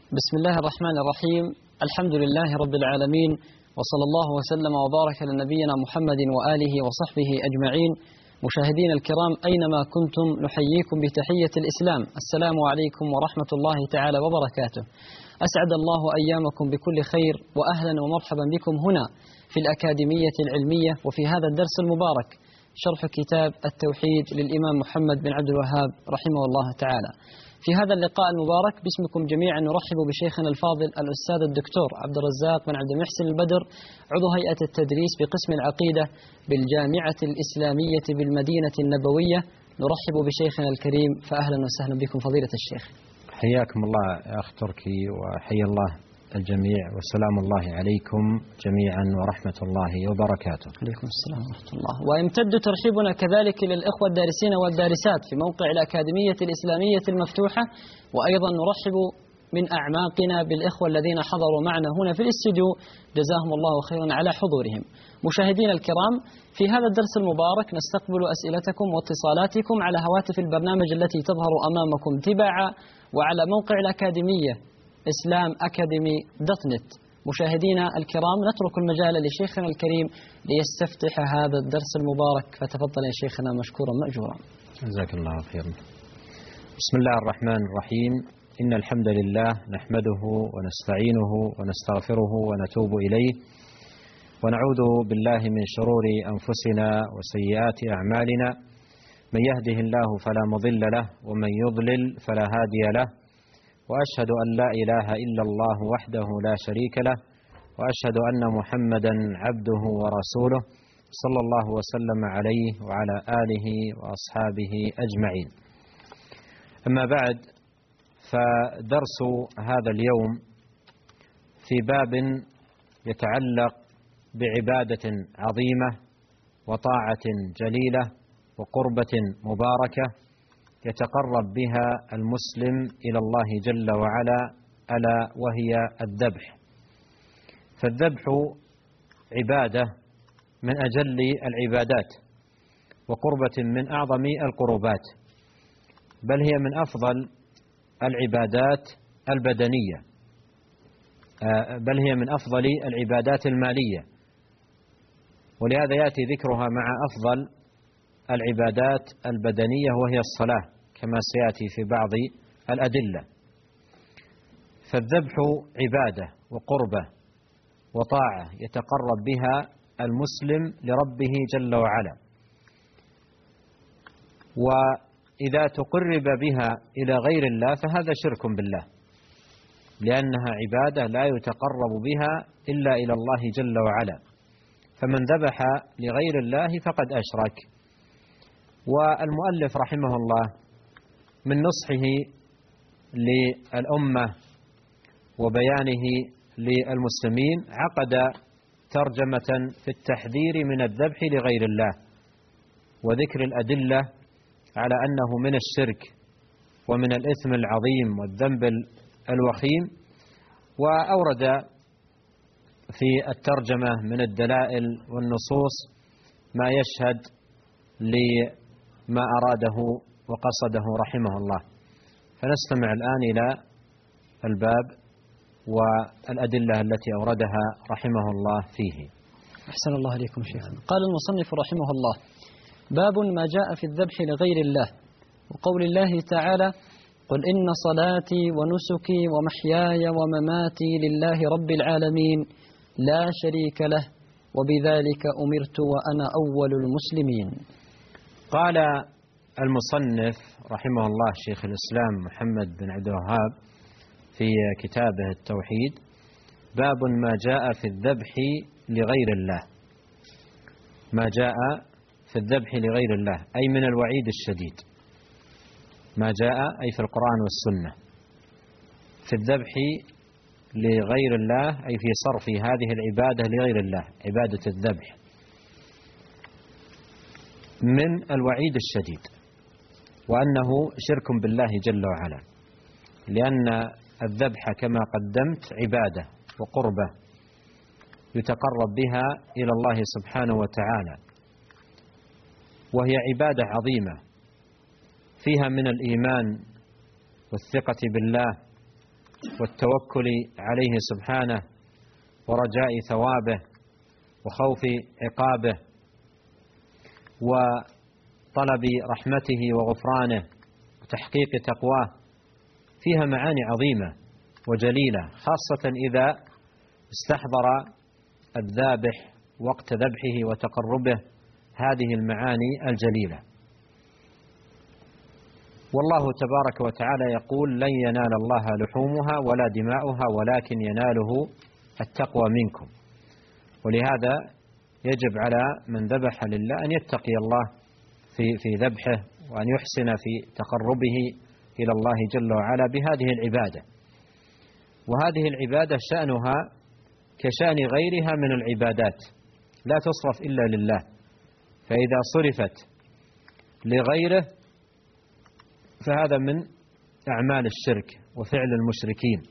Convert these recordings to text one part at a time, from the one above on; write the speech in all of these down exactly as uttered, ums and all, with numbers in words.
بسم الله الرحمن الرحيم. الحمد لله رب العالمين، وصلى الله وسلم وبارك على نبينا محمد وآله وصحبه أجمعين. مشاهدين الكرام أينما كنتم نحييكم بتحية الإسلام، السلام عليكم ورحمة الله تعالى وبركاته. أسعد الله أيامكم بكل خير، وأهلا ومرحبا بكم هنا في الأكاديمية العلمية وفي هذا الدرس المبارك، شرح كتاب التوحيد للإمام محمد بن عبد الوهاب رحمه الله تعالى. في هذا اللقاء المبارك باسمكم جميعا نرحب بشيخنا الفاضل الأستاذ الدكتور عبد الرزاق بن عبد المحسن البدر، عضو هيئة التدريس بقسم العقيدة بالجامعة الإسلامية بالمدينة النبوية. نرحب بشيخنا الكريم، فأهلا وسهلا بكم فضيلة الشيخ. حياكم الله يا أخ تركي، وحيا الله الجميع، وسلام الله عليكم جميعا ورحمة الله وبركاته. عليكم السلام ورحمة الله. ويمتد ترحيبنا كذلك للإخوة الدارسين والدارسات في موقع الأكاديمية الإسلامية المفتوحة، وأيضا نرحب من أعماقنا بالإخوة الذين حضروا معنا هنا في الاستديو، جزاهم الله خيرا على حضورهم. مشاهدين الكرام، في هذا الدرس المبارك نستقبل أسئلتكم واتصالاتكم على هواتف البرنامج التي تظهر أمامكم تباعا، وعلى موقع الأكاديمية إسلام أكاديمي دوت نت. مشاهدينا الكرام، نترك المجال لشيخنا الكريم ليستفتح هذا الدرس المبارك، فتفضل يا شيخنا مشكورا مأجورا. جزاك الله خيرا. بسم الله الرحمن الرحيم. إن الحمد لله نحمده ونستعينه ونستغفره ونتوب إليه، ونعوذ بالله من شرور أنفسنا وسيئات أعمالنا. من يهده الله فلا مضل له، ومن يضلل فلا هادي له، وأشهد أن لا إله إلا الله وحده لا شريك له، وأشهد أن محمدا عبده ورسوله صلى الله وسلم عليه وعلى آله وأصحابه أجمعين. أما بعد، فدرس هذا اليوم في باب يتعلق بعبادة عظيمة وطاعة جليلة وقربة مباركة يتقرب بها المسلم إلى الله جل وعلا، ألا وهي الذبح. فالذبح عبادة من أجل العبادات، وقربة من أعظم القربات، بل هي من أفضل العبادات البدنية، بل هي من أفضل العبادات المالية، ولهذا يأتي ذكرها مع أفضل العبادات البدنية وهي الصلاة، كما سيأتي في بعض الأدلة. فالذبح عبادة وقربة وطاعة يتقرب بها المسلم لربه جل وعلا، وإذا تقرب بها إلى غير الله فهذا شرك بالله، لأنها عبادة لا يتقرب بها إلا إلى الله جل وعلا، فمن ذبح لغير الله فقد أشرك. والمؤلف رحمه الله من نصحه للأمة وبيانه للمسلمين عقد ترجمة في التحذير من الذبح لغير الله، وذكر الأدلة على أنه من الشرك ومن الإثم العظيم والذنب الوخيم، وأورد في الترجمة من الدلائل والنصوص ما يشهد لما أراده وقصده رحمه الله. فنستمع الآن إلى الباب والأدلة التي أوردها رحمه الله فيه. أحسن الله عليكم شيخنا. قال المصنف رحمه الله: باب ما جاء في الذبح لغير الله، وقول الله تعالى: قل إن صلاتي ونسكي ومحياي ومماتي لله رب العالمين لا شريك له وبذلك أمرت وأنا أول المسلمين. قال المصنف رحمه الله شيخ الإسلام محمد بن عبد الوهاب في كتابه التوحيد: باب ما جاء في الذبح لغير الله. ما جاء في الذبح لغير الله أي من الوعيد الشديد، ما جاء أي في القرآن والسنة في الذبح لغير الله، أي في صرف هذه العبادة لغير الله، عبادة الذبح، من الوعيد الشديد، وأنه شرك بالله جل وعلا، لأن الذبح كما قدمت عبادة وقربة يتقرب بها إلى الله سبحانه وتعالى، وهي عبادة عظيمة فيها من الإيمان والثقة بالله والتوكل عليه سبحانه ورجاء ثوابه وخوف عقابه وطلب رحمته وغفرانه وتحقيق تقواه، فيها معاني عظيمة وجليلة، خاصة إذا استحضر الذابح وقت ذبحه وتقربه هذه المعاني الجليلة. والله تبارك وتعالى يقول: لن ينال الله لحومها ولا دماؤها ولكن يناله التقوى منكم. ولهذا يجب على من ذبح لله أن يتقي الله في في ذبحه، وأن يحسن في تقربه إلى الله جل وعلا بهذه العبادة. وهذه العبادة شأنها كشأن غيرها من العبادات، لا تصرف إلا لله، فإذا صرفت لغيره فهذا من أعمال الشرك وفعل المشركين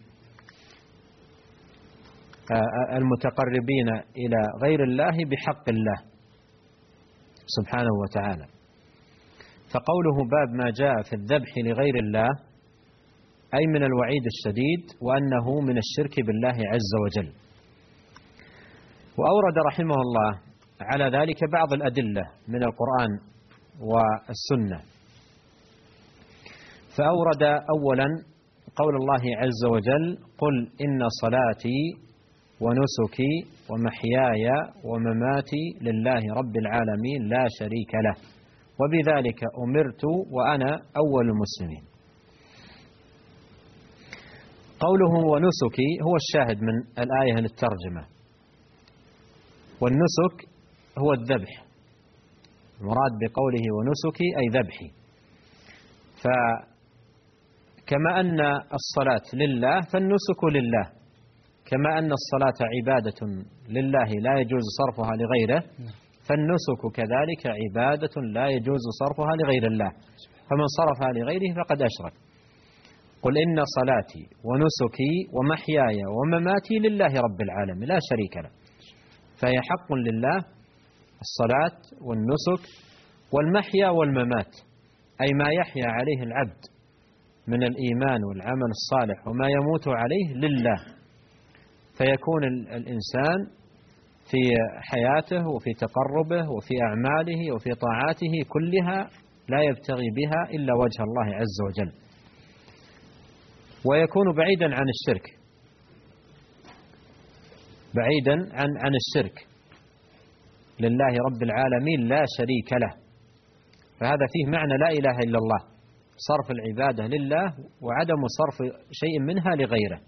المتقربين إلى غير الله بحق الله سبحانه وتعالى. فقوله باب ما جاء في الذبح لغير الله أي من الوعيد الشديد، وأنه من الشرك بالله عز وجل. وأورد رحمه الله على ذلك بعض الأدلة من القرآن والسنة. فأورد أولا قول الله عز وجل: قل إن صلاتي ونسكي ومحياي ومماتي لله رب العالمين لا شريك له وبذلك أمرت وأنا أول المسلمين. قوله ونسكي هو الشاهد من الآية للترجمة، والنسك هو الذبح، المراد بقوله ونسكي أي ذبحي. فكما أن الصلاة لله فالنسك لله، كما أن الصلاة عبادة لله لا يجوز صرفها لغيره، فالنسك كذلك عبادة لا يجوز صرفها لغير الله، فمن صرفها لغيره فقد أشرك. قل إن صلاتي ونسكي ومحياي ومماتي لله رب العالمين لا شريك له، فهي حق لله الصلاة والنسك والمحيا والممات، أي ما يحيا عليه العبد من الإيمان والعمل الصالح وما يموت عليه لله، فيكون الإنسان في حياته وفي تقربه وفي أعماله وفي طاعاته كلها لا يبتغي بها إلا وجه الله عز وجل، ويكون بعيدا عن الشرك، بعيدا عن عن الشرك لله رب العالمين لا شريك له. فهذا فيه معنى لا إله إلا الله، صرف العبادة لله وعدم صرف شيء منها لغيره،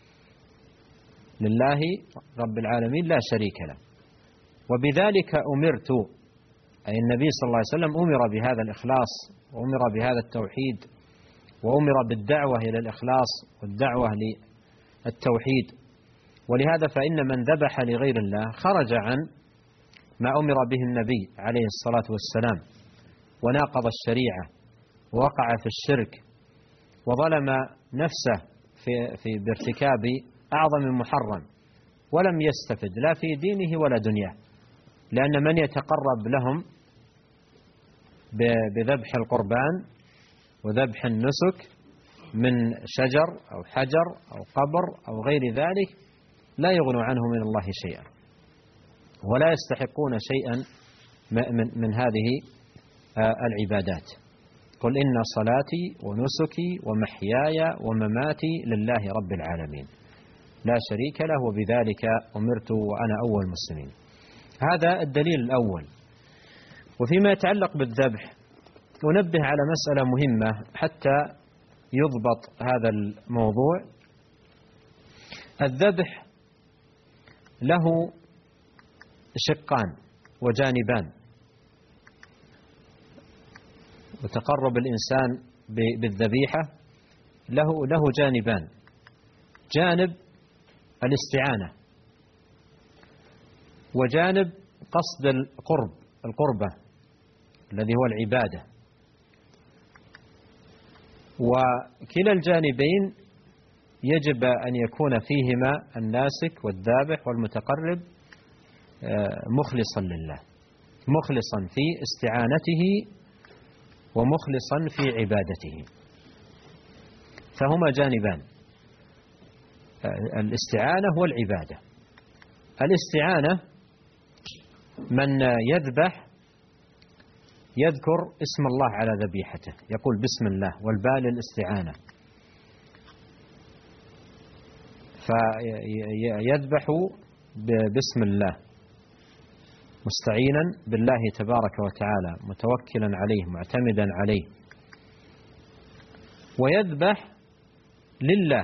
لله رب العالمين لا شريك له. وبذلك أمرت، أي النبي صلى الله عليه وسلم أمر بهذا الإخلاص وأمر بهذا التوحيد وأمر بالدعوة إلى الإخلاص والدعوة للتوحيد. ولهذا فإن من ذبح لغير الله خرج عن ما أمر به النبي عليه الصلاة والسلام، وناقض الشريعة ووقع في الشرك وظلم نفسه في, في بارتكاب أعظم محرم، ولم يستفد لا في دينه ولا دنياه، لأن من يتقرب لهم بذبح القربان وذبح النسك من شجر أو حجر أو قبر أو غير ذلك لا يغنوا عنه من الله شيئا، ولا يستحقون شيئا من, من هذه العبادات. قل إن صلاتي ونسكي ومحياي ومماتي لله رب العالمين لا شريك له وبذلك أمرت وأنا أول المسلمين. هذا الدليل الأول. وفيما يتعلق بالذبح أنبه على مسألة مهمة حتى يضبط هذا الموضوع. الذبح له شقان وجانبان، وتقرب الإنسان بالذبيحة له له جانبان: جانب الاستعانة، وجانب قصد القرب القربة الذي هو العبادة. وكلا الجانبين يجب أن يكون فيهما الناسك والذابح والمتقرب مخلصا لله، مخلصا في استعانته ومخلصا في عبادته، فهما جانبان. الاستعانة والعبادة. الاستعانة من يذبح يذكر اسم الله على ذبيحته، يقول بسم الله، والباء للاستعانة، فيذبح بسم الله مستعينا بالله تبارك وتعالى، متوكلا عليه، معتمدا عليه. ويذبح لله،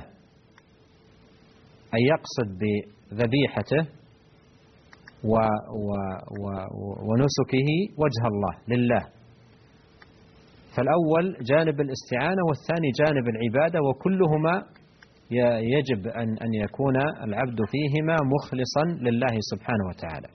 أي يقصد بذبيحته و و و ونسكه وجه الله لله. فالأول جانب الاستعانة، والثاني جانب العبادة، وكلهما يجب أن أن يكون العبد فيهما مخلصا لله سبحانه وتعالى.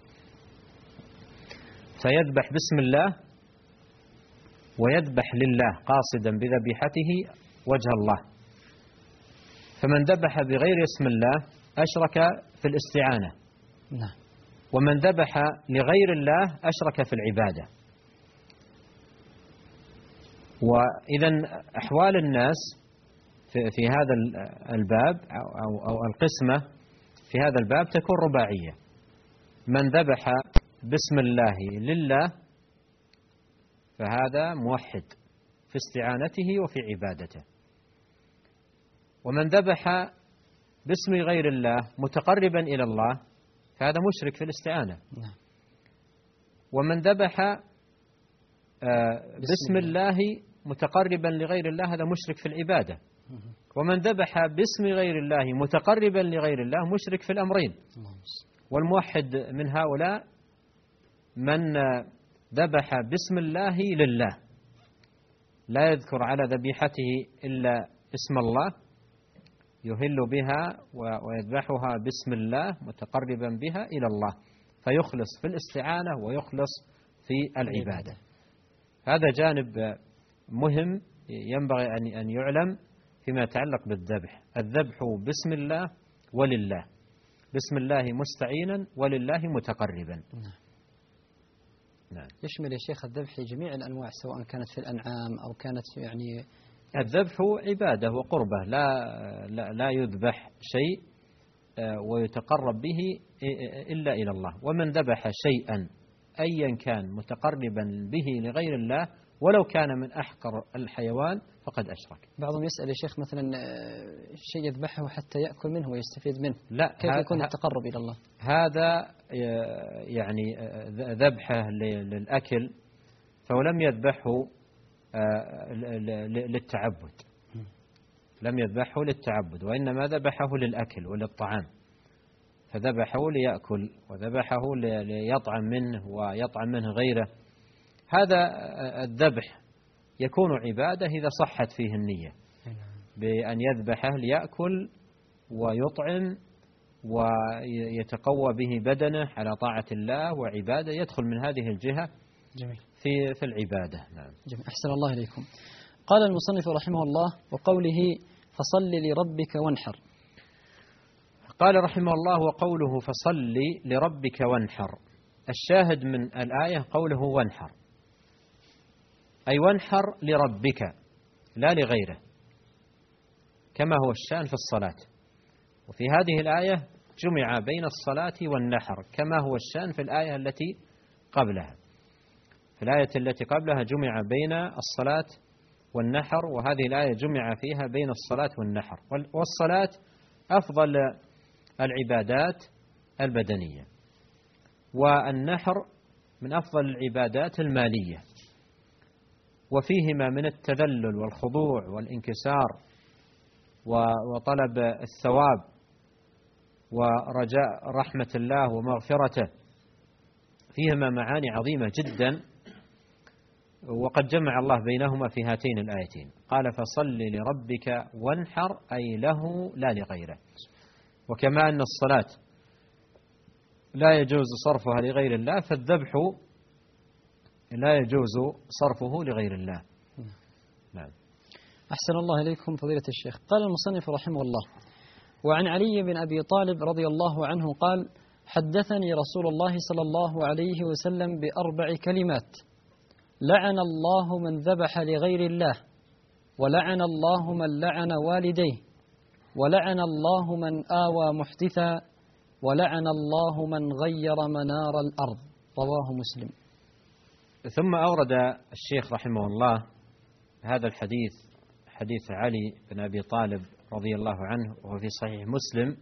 فيذبح بسم الله ويذبح لله قاصدا بذبيحته وجه الله. فمن ذبح بغير اسم الله أشرك في الاستعانة، ومن ذبح لغير الله أشرك في العبادة. وإذا أحوال الناس في هذا الباب أو أو القسمة في هذا الباب تكون رباعية: من ذبح بسم الله لله فهذا موحد في استعانته وفي عبادته، ومن ذبح باسم غير الله متقربا إلى الله فهذا مشرك في الاستعانة، ومن ذبح بسم الله متقربا لغير الله هذا مشرك في العبادة، ومن ذبح باسم غير الله متقربا لغير الله مشرك في الأمرين. والموحد من هؤلاء من ذبح باسم الله لله، لا يذكر على ذبيحته إلا اسم الله، يهل بها ويذبحها باسم الله متقربا بها إلى الله، فيخلص في الاستعانة ويخلص في العبادة. هذا جانب مهم ينبغي أن يعلم فيما يتعلق بالذبح: الذبح باسم الله ولله، باسم الله مستعينا ولله متقربا. نعم. يشمل يا شيخ الذبح جميع الأنواع سواء كانت في الأنعام أو كانت في يعني الذبح عبادة وقربة، لا لا, لا يذبح شيء ويتقرب به إلا إلى الله. ومن ذبح شيئا أيا كان متقربا به لغير الله ولو كان من أحقر الحيوان فقد أشرك. بعضهم يسأل يا شيخ مثلا شيء يذبحه حتى يأكل منه ويستفيد منه، لا، كيف يكون التقرب إلى الله؟ هذا يعني ذبحه للأكل، فهو لم يذبحه للتعبد، لم يذبحه للتعبد، وإنما ذبحه للأكل وللطعام، فذبحه ليأكل وذبحه ليطعم منه ويطعم منه غيره. هذا الذبح يكون عبادة إذا صحت فيه النية بأن يذبحه ليأكل ويطعم ويتقوى به بدنه على طاعة الله وعبادة، يدخل من هذه الجهة جميل. في في العبادة. نعم. جميل. أحسن الله إليكم. قال المصنف رحمه الله: وقوله فصل لربك وانحر. قال رحمه الله: وقوله فصل لربك وانحر، الشاهد من الآية قوله وانحر، أي وانحر لربك لا لغيره، كما هو الشأن في الصلاة. وفي هذه الآية جمع بين الصلاة والنحر كما هو الشأن في الآية التي قبلها. في الآية التي قبلها جمع بين الصلاة والنحر، وهذه الآية جمع فيها بين الصلاة والنحر. والصلاة أفضل العبادات البدنية، والنحر من أفضل العبادات المالية، وفيهما من التذلل والخضوع والانكسار وطلب الثواب ورجاء رحمة الله ومغفرته، فيهما معاني عظيمة جدا، وقد جمع الله بينهما في هاتين الآيتين. قال فصل لربك وانحر، أي له لا لغيره. وكما أن الصلاة لا يجوز صرفها لغير الله، فالذبح لا يجوز صرفه لغير الله. نعم. أحسن الله إليكم فضيلة الشيخ. قال المصنف رحمه الله: وعن علي بن أبي طالب رضي الله عنه قال: حدثني رسول الله صلى الله عليه وسلم بأربع كلمات: لعن الله من ذبح لغير الله، ولعن الله من لعن والديه، ولعن الله من آوى محدثا ولعن الله من غير منار الأرض. رواه مسلم. ثم أورد الشيخ رحمه الله هذا الحديث، حديث علي بن أبي طالب رضي الله عنه وهو في صحيح مسلم،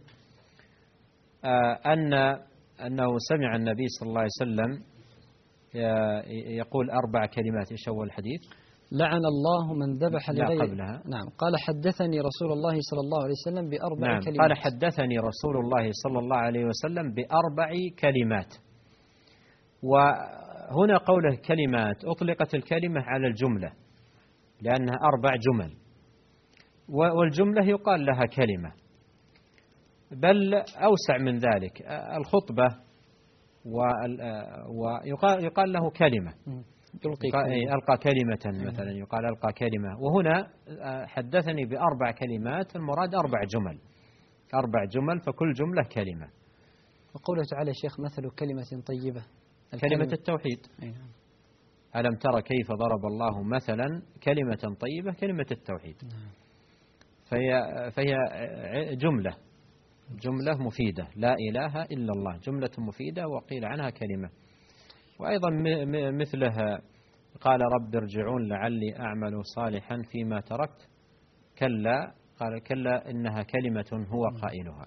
أن أنه سمع النبي صلى الله عليه وسلم يقول أربع كلمات. إيش أول الحديث؟ لعن الله من ذبح لغير قبلها. نعم. قال حدثني رسول الله صلى الله عليه وسلم بأربع نعم. كلمات. قال حدثني رسول الله صلى الله عليه وسلم بأربع كلمات. وهنا قوله كلمات، أطلقت الكلمة على الجملة لأنها أربع جمل، والجملة يقال لها كلمة، بل أوسع من ذلك الخطبة ويقال يقال له كلمة، ألقى كلمة مثلا، يقال ألقى كلمة. وهنا حدثني بأربع كلمات، المراد أربع جمل، أربع جمل فكل جملة كلمة. وقوله تعالى شيخ مثل كلمة طيبة، كلمة التوحيد. ألم ترى كيف ضرب الله مثلا كلمة طيبة، كلمة التوحيد. فهي, فهي جملة جملة مفيدة، لا إله إلا الله، جملة مفيدة وقيل عنها كلمة. وأيضا مثلها قال رب ارجعون لعلي أعمل صالحا فيما تركت، كلا، قال كلا إنها كلمة هو قائلها.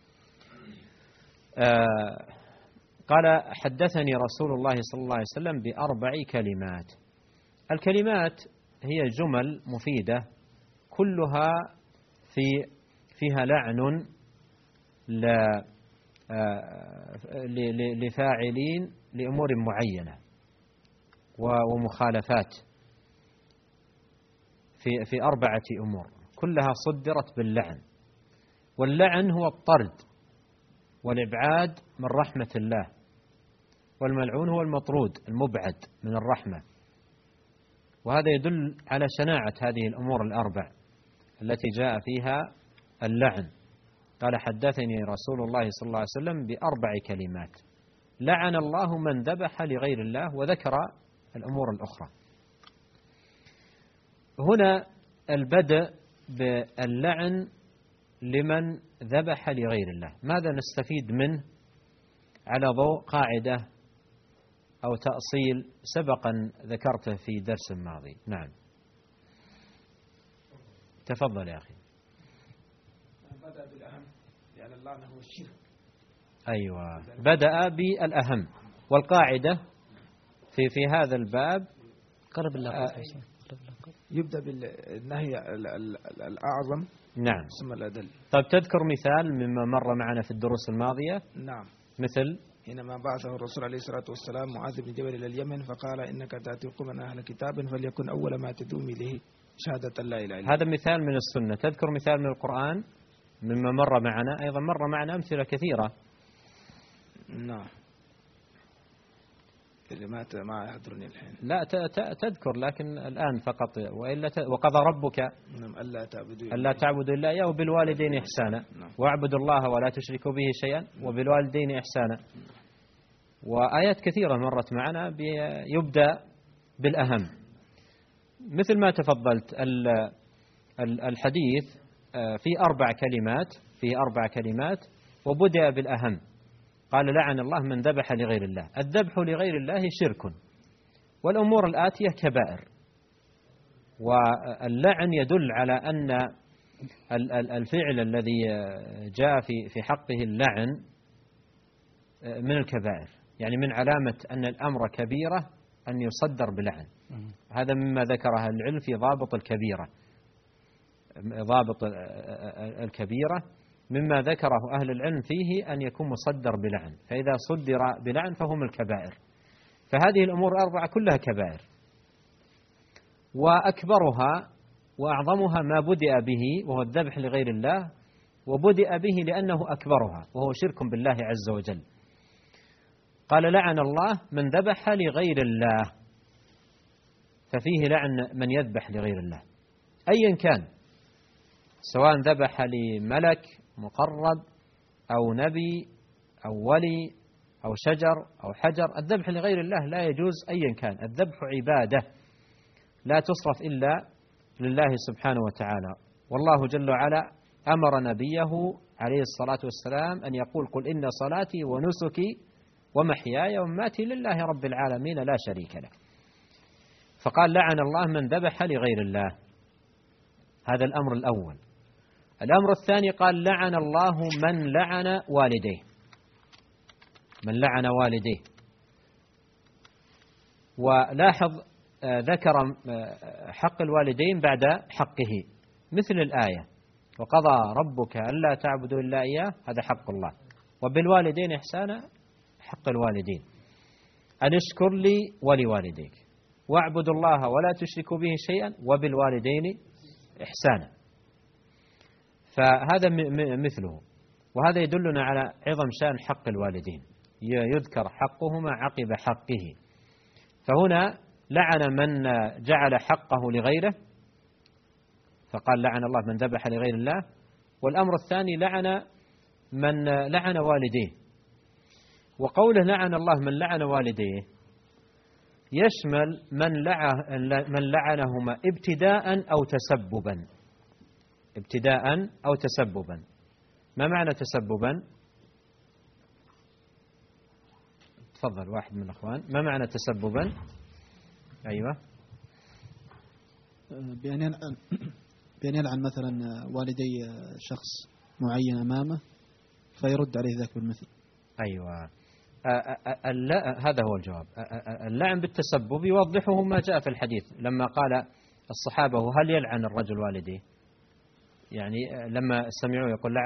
آه قال حدثني رسول الله صلى الله عليه وسلم بأربع كلمات. الكلمات هي جمل مفيدة كلها في فيها لعن لفاعلين لأمور معينة ومخالفات في في أربعة أمور كلها صدرت باللعن. واللعن هو الطرد والإبعاد من رحمة الله، والملعون هو المطرود المبعد من الرحمة. وهذا يدل على شناعة هذه الأمور الأربع التي جاء فيها اللعن. قال حدثني رسول الله صلى الله عليه وسلم بأربع كلمات، لعن الله من ذبح لغير الله، وذكر الأمور الأخرى. هنا البدء باللعن لمن ذبح لغير الله. ماذا نستفيد منه على ضوء قاعدة أو تأصيل سبقا ذكرته في درس ماضي؟ نعم تفضل يا أخي. بدأ بالأهم لأن اللعنة هو الشرك. أيوة، بدأ بالأهم. والقاعدة في في هذا الباب قرب الله آه يبدأ بالنهي الأعظم نعم ثم الأدل. طيب تذكر مثال مما مر معنا في الدروس الماضية؟ نعم. مثل حينما بعثه الرسول عليه الصلاة والسلام معاذ بن جبل إلى اليمن فقال إنك تأتي قوما أهل كتاب فليكن أول ما تدوم إليه شهادة لا إله إلا الله. هذا مثال من السنة. تذكر مثال من القرآن مما مر معنا؟ أيضا مر معنا أمثلة كثيرة. نعم اللي ما ما يحضرني الحين. لا تذكر لكن الآن فقط. وإلا وقضى ربك نعم ألا تعبدوا ألا تعبدوا إلا إياه وبالوالدين إحسانا واعبدوا الله ولا تشركوا به شيئا وبالوالدين إحسانا. وآيات كثيرة مرت معنا يبدأ بالأهم. مثل ما تفضلت الحديث في أربع كلمات في أربع كلمات وبدأ بالأهم. قال لعن الله من ذبح لغير الله. الذبح لغير الله شرك، والأمور الآتية كبائر. واللعن يدل على أن الفعل الذي جاء في في حقه اللعن من الكبائر، يعني من علامة أن الأمر كبيرة أن يصدر بلعن. هذا مما ذكره العلم في ضابط الكبيرة. ضابط الكبيرة مما ذكره أهل العلم فيه أن يكون مصدر بلعن، فإذا صدر بلعن فهو من الكبائر. فهذه الأمور الأربعة كلها كبائر، وأكبرها وأعظمها ما بدأ به وهو الذبح لغير الله، وبدأ به لأنه أكبرها وهو شرك بالله عز وجل. قال لعن الله من ذبح لغير الله، ففيه لعن من يذبح لغير الله أيا كان، سواء ذبح لملك مقرب أو نبي أو ولي أو شجر أو حجر. الذبح لغير الله لا يجوز أيا كان. الذبح عبادة لا تصرف إلا لله سبحانه وتعالى، والله جل وعلا أمر نبيه عليه الصلاة والسلام أن يقول قل إن صلاتي ونسكي ومحياي ومماتي لله رب العالمين لا شريك له. فقال لعن الله من ذبح لغير الله. هذا الأمر الأول. الأمر الثاني قال لعن الله من لعن والديه، من لعن والديه. ولاحظ ذكر حق الوالدين بعد حقه مثل الآية وقضى ربك ألا تعبدوا إلا إياه، هذا حق الله. وبالوالدين إحسانا حق الوالدين، أن اشكر لي ولوالديك واعبدوا الله ولا تشركوا به شيئا وبالوالدين إحسانا. فهذا مثله، وهذا يدلنا على عظم شأن حق الوالدين، يذكر حقهما عقب حقه. فهنا لعن من جعل حقه لغيره، فقال لعن الله من ذبح لغير الله. والأمر الثاني لعن من لعن والديه. وقوله لعن الله من لعن والديه يشمل من من لعنهما ابتداء أو تسببا. ابتداء أو تسببا. ما معنى تسببا؟ تفضل واحد من الأخوان. ما معنى تسببا؟ أيوة. بأن يلعن, بأن يلعن مثلا والدي شخص معين أمامه فيرد عليه ذاك بالمثل. أيوة. هذا هو الجواب. اللعن بالتسبب يوضحه ما جاء في الحديث لما قال الصحابة هل يلعن الرجل والديه؟ يعني لما سمعوا يقول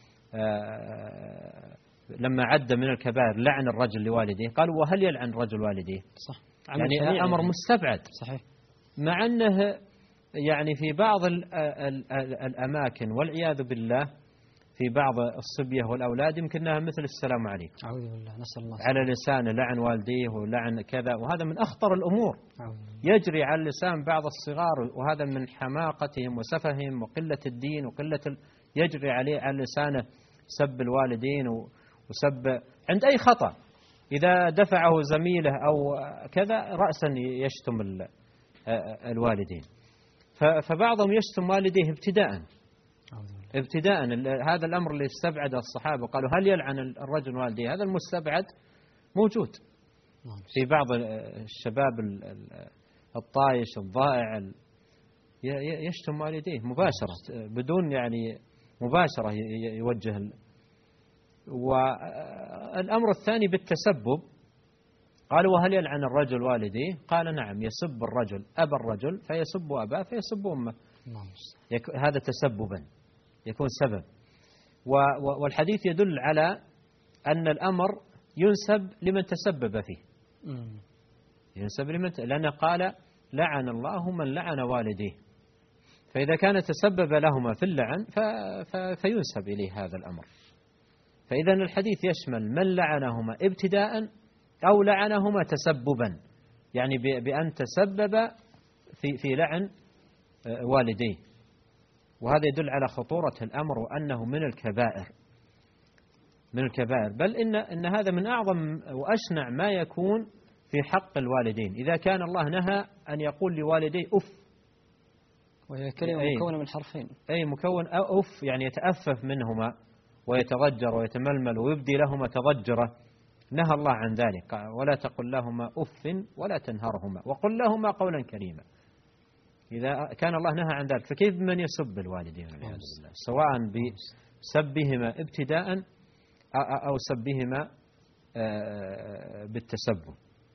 لما عد من الكبائر لعن الرجل لوالديه قالوا وهل يلعن الرجل والديه؟ صح. يعني أمر مستبعد. صحيح. مع أنه يعني في بعض الأماكن والعياذ بالله في بعض الصبية والأولاد يمكنها مثل السلام عليكم. أعوذ بالله، نسأل الله على لسانه لعن والديه ولعن كذا، وهذا من أخطر الأمور يجري على لسان بعض الصغار، وهذا من حماقتهم وسفههم وقلة الدين وقلة ال... يجري عليه على لسانه سب الوالدين وسب عند أي خطأ، إذا دفعه زميله أو كذا رأسا يشتم الوالدين. فبعضهم يشتم والديه ابتداء ابتداء. هذا الأمر اللي استبعد الصحابة قالوا هل يلعن الرجل والديه، هذا المستبعد موجود في بعض الشباب الطايش الضائع يشتم والديه مباشرة بدون يعني مباشرة يوجه. والأمر الثاني بالتسبب قالوا وهل يلعن الرجل والديه؟ قال نعم، يسب الرجل أبا الرجل فيسب أباه فيسب أمه، هذا تسببا يكون سبب. والحديث يدل على أن الأمر ينسب لمن تسبب فيه، ينسب لمن ت... لأنه قال لعن الله من لعن والديه، فإذا كان تسبب لهما في اللعن ف... ف... فينسب إليه هذا الأمر. فإذا الحديث يشمل من لعنهما ابتداء أو لعنهما تسببا، يعني ب... بأن تسبب في, في لعن والديه. وهذا يدل على خطورة الأمر وأنه من الكبائر، من الكبائر، بل إن, إن هذا من أعظم وأشنع ما يكون في حق الوالدين. إذا كان الله نهى أن يقول لوالديه أف، وهي كلمة مكونة من حرفين، أي مكون أف يعني يتأفف منهما ويتضجر ويتململ ويبدي لهما تضجره، نهى الله عن ذلك. ولا تقل لهما أف ولا تنهرهما وقل لهما قولا كريما. إذا كان الله نهى عن ذلك فكيف من يسب الوالدين والعياذ بالله، سواء بسبهما ابتداء أو سبهما بالتسبب.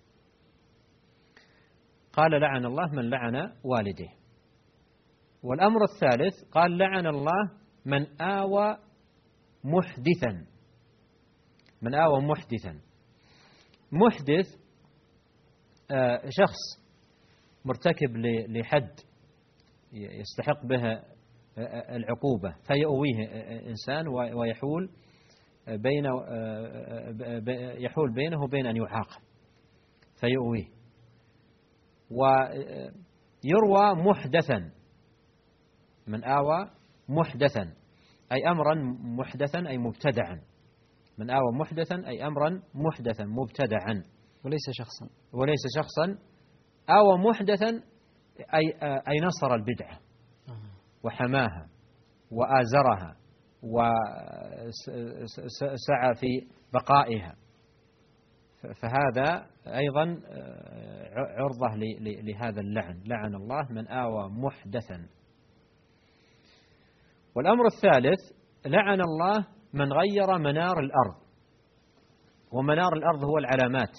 قال لعن الله من لعن والديه. والأمر الثالث قال لعن الله من آوى محدثا. من آوى محدثا. محدث شخص مرتكب لحد يستحق بها العقوبة فيؤويه إنسان ويحول بين يحول بينه وبين أن يعاقب فيؤويه. ويروى محدثا، من آوى محدثا أي أمرا محدثا أي مبتدعا. من آوى محدثا أي أمرا محدثا مبتدعا وليس شخصا، وليس شخصا. آوى محدثا أي أي نصر البدعة وحماها وآزرها وسعى في بقائها، فهذا أيضا عرضة لهذا اللعن، لعن الله من آوى محدثا. والأمر الثالث، لعن الله من غير منار الأرض. ومنار الأرض هو العلامات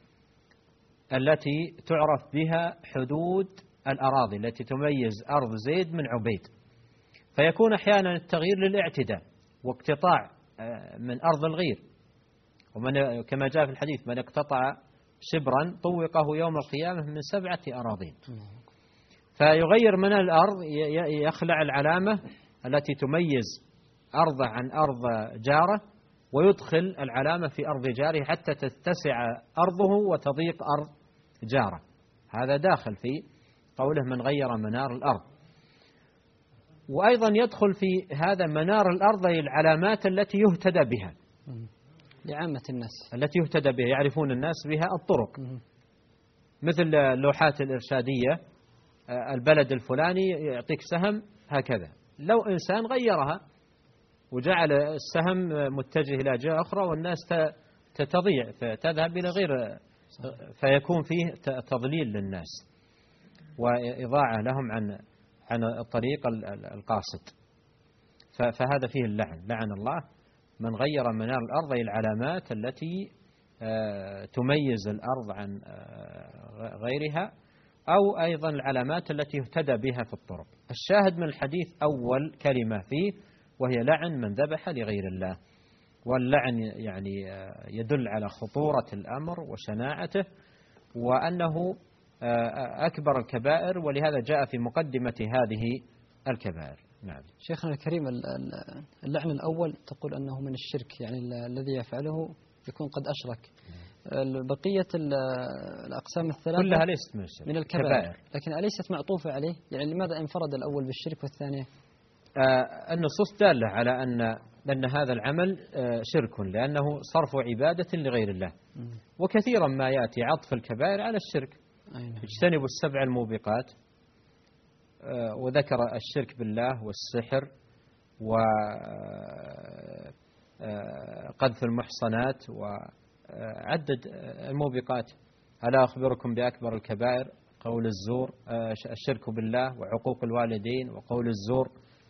التي تعرف بها حدود الأراضي التي تميز أرض زيد من عبيد، فيكون أحيانا التغيير للاعتداء واقتطاع من أرض الغير، ومن كما جاء في الحديث من اقتطع شبرا طوقه يوم القيامة من سبعة أراضين. فيغير منار الأرض، يخلع العلامة التي تميز أرضه عن أرض جاره ويدخل العلامة في أرض جاره حتى تتسع أرضه وتضيق أرض جاره. هذا داخل في قوله من غير منار الأرض. وأيضا يدخل في هذا منار الأرض العلامات التي يهتدى بها لعامة الناس، التي يهتدى بها، يعرفون الناس بها الطرق، مثل اللوحات الإرشادية، البلد الفلاني يعطيك سهم هكذا. لو إنسان غيرها وجعل السهم متجه إلى جهة أخرى والناس تضيع فتذهب إلى غير، فيكون فيه تضليل للناس وإضاعة لهم عن عن الطريق القاصد. فهذا فيه اللعن، لعن الله من غير منار الأرض العلامات التي تميز الأرض عن غيرها، أو أيضا العلامات التي يهتدى بها في الطرق. الشاهد من الحديث أول كلمة فيه وهي لعن من ذبح لغير الله. واللعن يعني يدل على خطورة الأمر وشناعته وأنه أكبر الكبائر، ولهذا جاء في مقدمة هذه الكبائر. نعم. شيخنا الكريم، اللعن الأول تقول أنه من الشرك، يعني الذي يفعله يكون قد أشرك. بقية الأقسام الثلاثة كلها ليست من الشرك، من الكبائر، لكن أليست معطوفة عليه؟ يعني لماذا انفرد الأول بالشرك والثانية؟ آه النصوص دالة على أن أن هذا العمل آه شرك، لأنه صرف عبادة لغير الله. م. وكثيرا ما يأتي عطف الكبائر على الشرك. اجتنبوا السبع الموبقات، آه وذكر الشرك بالله والسحر وقذف المحصنات وعدد الموبقات. ألا أخبركم بأكبر الكبائر؟ قول الزور، آه الشرك بالله وعقوق الوالدين وقول الزور.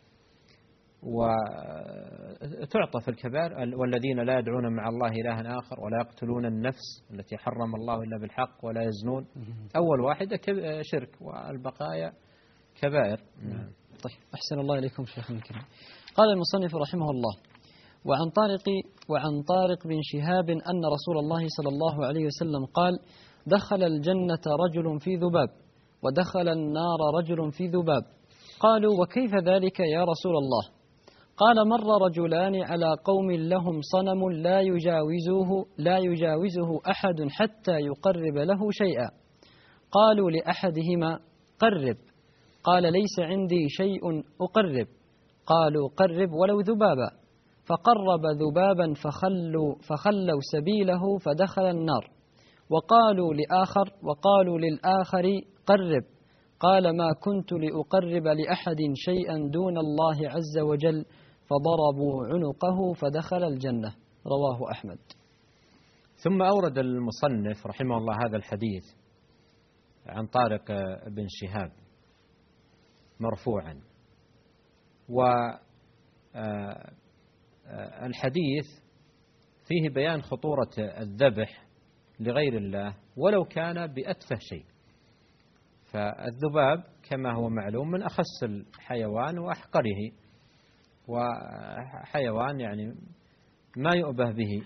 وتعطى في الكبائر والذين لا يدعون مع الله إلها آخر ولا يقتلون النفس التي حرم الله إلا بالحق ولا يزنون. أول واحدة شرك والبقايا كبائر. طيب، أحسن الله إليكم شيخنا الكريم. قال المصنف رحمه الله: وعن طارق وعن طارق بن شهاب أن رسول الله صلى الله عليه وسلم قال: دخل الجنة رجل في ذباب ودخل النار رجل في ذباب. قالوا: وكيف ذلك يا رسول الله؟ قال: مر رجلان على قوم لهم صنم لا يجاوزه لا يجاوزه أحد حتى يقرب له شيئا. قالوا لأحدهما: قرب. قال: ليس عندي شيء أقرب. قالوا: قرب ولو ذبابا. فقرب ذبابا فخلوا, فخلوا سبيله فدخل النار. وقالوا لآخر وقالوا للآخر: قرب. قال: ما كنت لأقرب لأحد شيئا دون الله عز وجل. فضربوا عنقه فدخل الجنة. رواه أحمد. ثم أورد المصنف رحمه الله هذا الحديث عن طارق بن شهاب مرفوعا. والحديث فيه بيان خطورة الذبح لغير الله ولو كان بأتفه شيء. فالذباب كما هو معلوم من أخس الحيوان وأحقره، وحيوان يعني ما يؤبه به.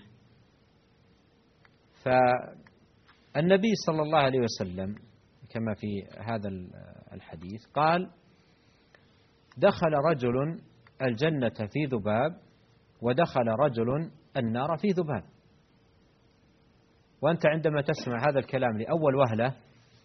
فالنبي صلى الله عليه وسلم كما في هذا الحديث قال: دخل رجل الجنة في ذباب ودخل رجل النار في ذباب. وأنت عندما تسمع هذا الكلام لأول وهلة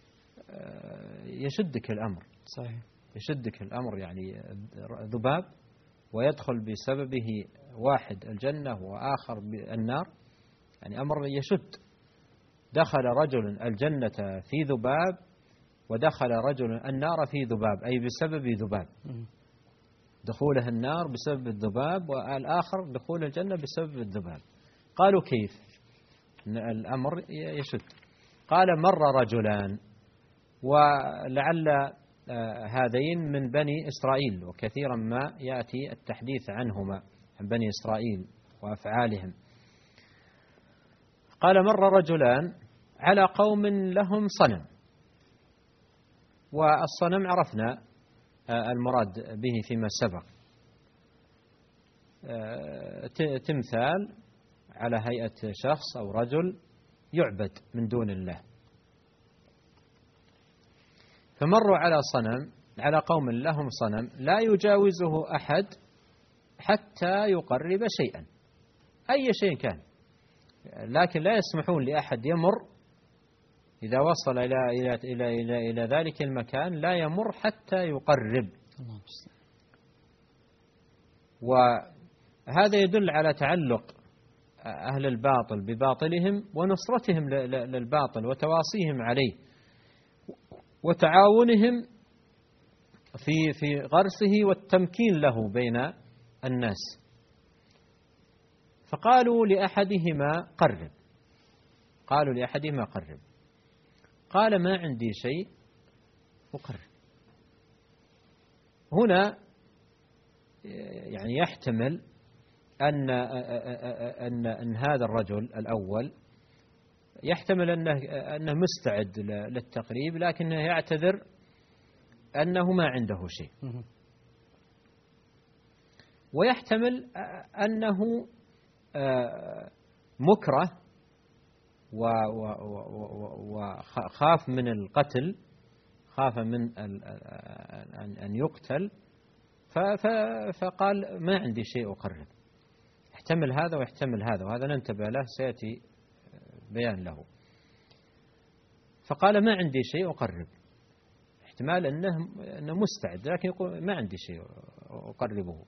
يشدك الأمر. صحيح. يشدك الأمر، يعني ذباب ويدخل بسببه واحد الجنة وآخر النار، يعني أمر يشد. دخل رجل الجنة في ذباب ودخل رجل النار في ذباب، أي بسبب ذباب. دخوله النار بسبب الذباب، والآخر دخول الجنة بسبب الذباب. قالوا كيف؟ الأمر يشد. قال مر رجلان، ولعل هذين من بني إسرائيل، وكثيرا ما يأتي التحديث عنهما عن بني إسرائيل وأفعالهم. قال مر رجلان على قوم لهم صنم، والصنم عرفنا المراد به فيما سبق، تمثال على هيئة شخص أو رجل يعبد من دون الله. فمروا على صنم، على قوم لهم صنم لا يجاوزه أحد حتى يقرب شيئا، أي شيء كان، لكن لا يسمحون لأحد يمر إذا وصل إلى إلى إلى إلى إلى ذلك المكان، لا يمر حتى يقرب. وهذا يدل على تعلق أهل الباطل بباطلهم ونصرتهم للباطل وتواصيهم عليه وتعاونهم في في غرسه والتمكين له بين الناس. فقالوا لأحدهما قرب، قالوا لأحدهما قرب، قال ما عندي شيء أقرب. هنا يعني يحتمل أن أن أن هذا الرجل الأول يحتمل أنه أنه مستعد للتقريب، لكنه يعتذر أنه ما عنده شيء، ويحتمل أنه مكره وخاف من القتل، خاف من أن يقتل، فقال ما عندي شيء أقرب. يحتمل هذا ويحتمل هذا، وهذا ننتبه له سيأتي بيان له. فقال ما عندي شيء أقرب، احتمال أنه, أنه مستعد، لكن يقول ما عندي شيء أقربه.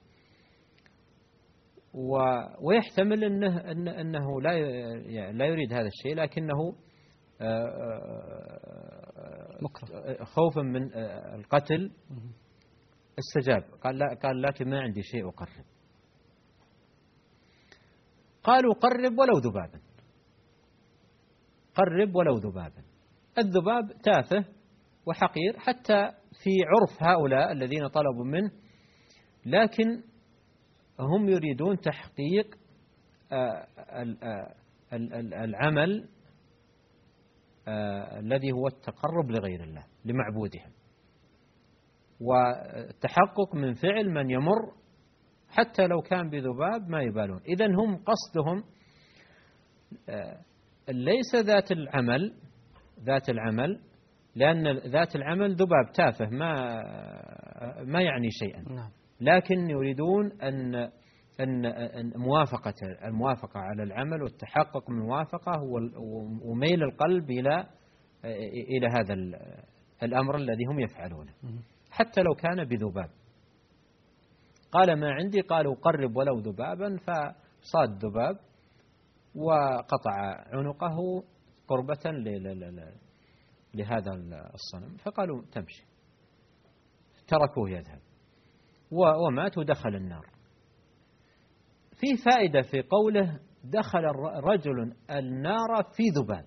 ويحتمل أنه, أنه لا يعني لا يريد هذا الشيء، لكنه خوفا من القتل استجاب، قال لا، قال لكن ما عندي شيء أقرب. قالوا قرب ولو ذبابا، قرب ولو ذبابا. الذباب تافه وحقير حتى في عرف هؤلاء الذين طلبوا منه، لكن هم يريدون تحقيق العمل الذي هو التقرب لغير الله، لمعبودهم، والتحقق من فعل من يمر حتى لو كان بذباب ما يبالون. إذن هم قصدهم ليس ذات العمل، ذات العمل، لأن ذات العمل ذباب تافه ما ما يعني شيئا، لكن يريدون أن أن موافقة الموافقة على العمل والتحقق من الموافقة وميل القلب إلى إلى هذا الأمر الذي هم يفعلونه حتى لو كان بذباب. قال ما عندي، قالوا قرب ولو ذبابا، فصاد ذباب وقطع عنقه قربة لهذا الصنم، فقالوا تمشي، تركوه يذهب ومات ودخل النار. فيه فائدة في قوله دخل رجل النار في ذباب.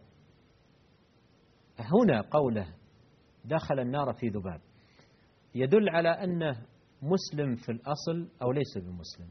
هنا قوله دخل النار في ذباب يدل على أنه مسلم في الأصل أو ليس بمسلم.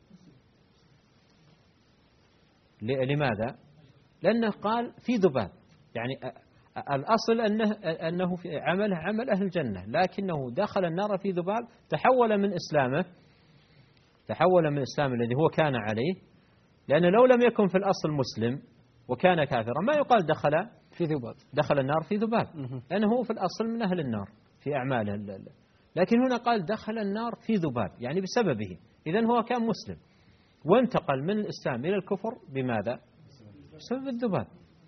لماذا؟ لأنه قال في ذباب، يعني الأصل أنه, أنه في عمله عمل أهل الجنة، لكنه دخل النار في ذباب، تحول من إسلامه، تحول من إسلام الذي هو كان عليه، لأنه لو لم يكن في الأصل مسلم وكان كافرا ما يقال دخل في ذباب، دخل النار في ذباب، لأنه هو في الأصل من أهل النار في أعماله، لكن هنا قال دخل النار في ذباب، يعني بسببه. إذن هو كان مسلم وانتقل من الإسلام إلى الكفر بماذا؟ بسبب الذباب.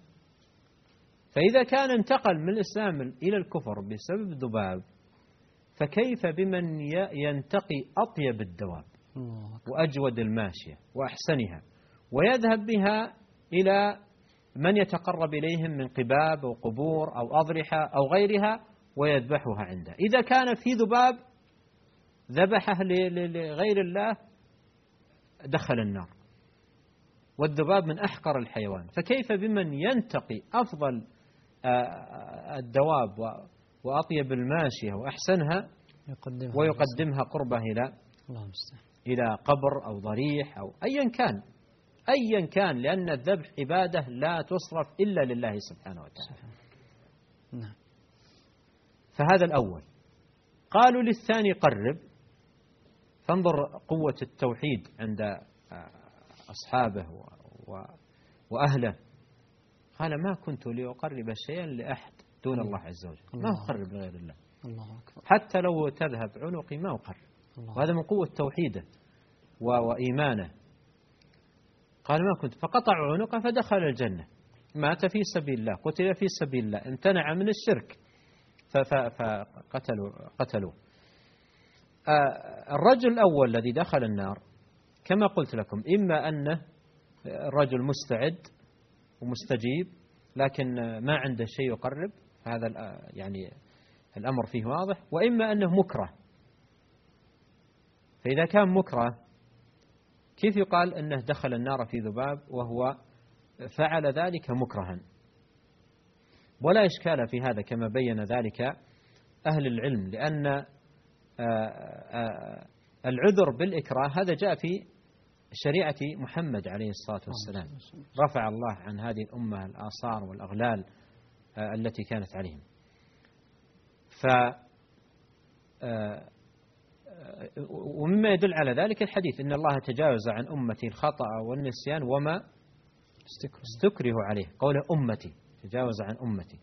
فإذا كان انتقل من الإسلام إلى الكفر بسبب الذباب، فكيف بمن ينتقي أطيب الدواب وأجود الماشية وأحسنها ويذهب بها إلى من يتقرب إليهم من قباب أو قبور أو أضرحة أو غيرها ويذبحها عنده. إذا كان في ذباب ذبحه لغير الله دخل النار، والذباب من أحقر الحيوان، فكيف بمن ينتقي أفضل الدواب وأطيب الماشية وأحسنها يقدمها ويقدمها قربه إلى إلى قبر أو ضريح أو أيا كان أيا كان، لأن الذبح عبادة لا تصرف إلا لله سبحانه وتعالى. نعم. فهذا الأول. قالوا للثاني قرب، فانظر قوة التوحيد عند أصحابه وأهله. قال ما كنت لأقرب شيئا لأحد دون الله عز وجل، ما أقرب لغير الله، الله أكبر. حتى لو تذهب عنقي ما أقرب. وهذا من قوة توحيده وإيمانه. قال ما كنت، فقطع عنقه فدخل الجنة، مات في سبيل الله، قتل في سبيل الله، امتنع من الشرك فقتلوا قتلوه. الرجل الأول الذي دخل النار كما قلت لكم، إما أنه الرجل مستعد ومستجيب لكن ما عنده شيء يقرب، هذا يعني الأمر فيه واضح، وإما أنه مكره. فإذا كان مكره كيف يقال أنه دخل النار في ذباب وهو فعل ذلك مكرها؟ ولا إشكال في هذا كما بين ذلك أهل العلم، لأن العذر بالإكراه هذا جاء في شريعة محمد عليه الصلاة والسلام، رفع الله عن هذه الأمة الآثار والأغلال التي كانت عليهم. ف ومما يدل على ذلك الحديث إن الله تجاوز عن أمتي الخطأ والنسيان وما استكره عليه، قوله أمتي تجاوز عن أمتي.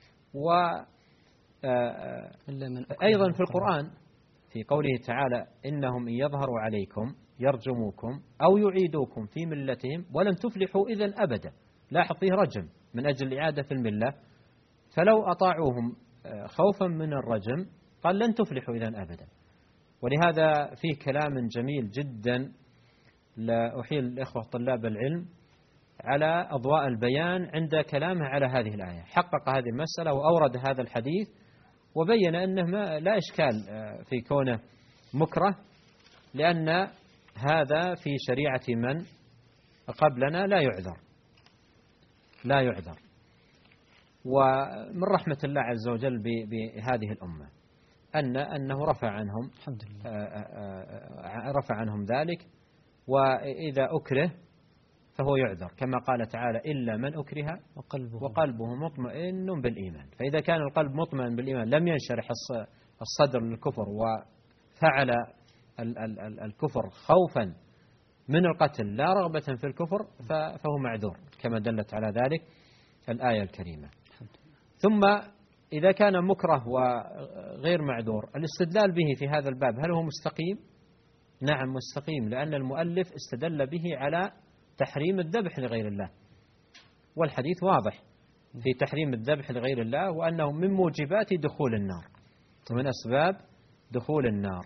وأيضا في القرآن في قوله تعالى إنهم إن يظهروا عليكم يرجموكم أو يعيدوكم في ملتهم ولن تفلحوا إذن أبدا. لاحظ فيه رجم من أجل الإعادة في الملة، فلو أطاعوهم خوفا من الرجم قال لن تفلحوا إذن أبدا. ولهذا فيه كلام جميل جدا لا أحيل الإخوة طلاب العلم على أضواء البيان عند كلامه على هذه الآية، حقق هذه المسألة وأورد هذا الحديث وبين أنه ما لا إشكال في كونه مكره، لأن هذا في شريعة من قبلنا لا يعذر لا يعذر. ومن رحمة الله عز وجل بهذه الأمة أن أنه رفع عنهم الحمد لله رفع عنهم ذلك، وإذا أكره فهو يعذر كما قال تعالى إلا من أكره وقلبه, وقلبه مطمئن بالإيمان. فإذا كان القلب مطمئن بالإيمان لم ينشرح الصدر للكفر وفعل الكفر خوفا من القتل لا رغبة في الكفر فهو معذور كما دلت على ذلك الآية الكريمة. ثم إذا كان مكره وغير معذور الاستدلال به في هذا الباب هل هو مستقيم؟ نعم مستقيم، لأن المؤلف استدل به على تحريم الذبح لغير الله، والحديث واضح في تحريم الذبح لغير الله وأنه من موجبات دخول النار ومن أسباب دخول النار.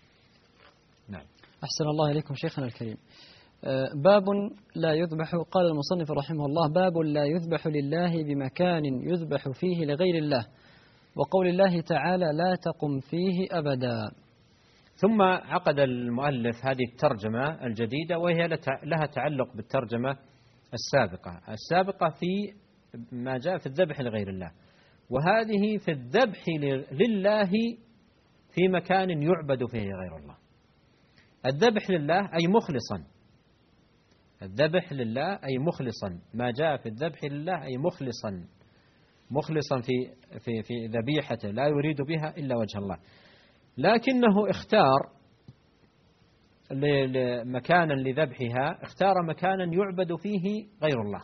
نعم. أحسن الله إليكم شيخنا الكريم. باب لا يذبح، قال المصنف رحمه الله باب لا يذبح لله بمكان يذبح فيه لغير الله، وقول الله تعالى لا تقم فيه أبدا. ثم عقد المؤلف هذه الترجمة الجديدة وهي لها تعلق بالترجمة السابقة السابقة في ما جاء في الذبح لغير الله، وهذه في الذبح لله في مكان يعبد فيه غير الله. الذبح لله أي مخلصا، الذبح لله أي مخلصا، ما جاء في الذبح لله أي مخلصا مخلصا في في في ذبيحته لا يريد بها إلا وجه الله، لكنه اختار مكانا لذبحها، اختار مكانا يعبد فيه غير الله.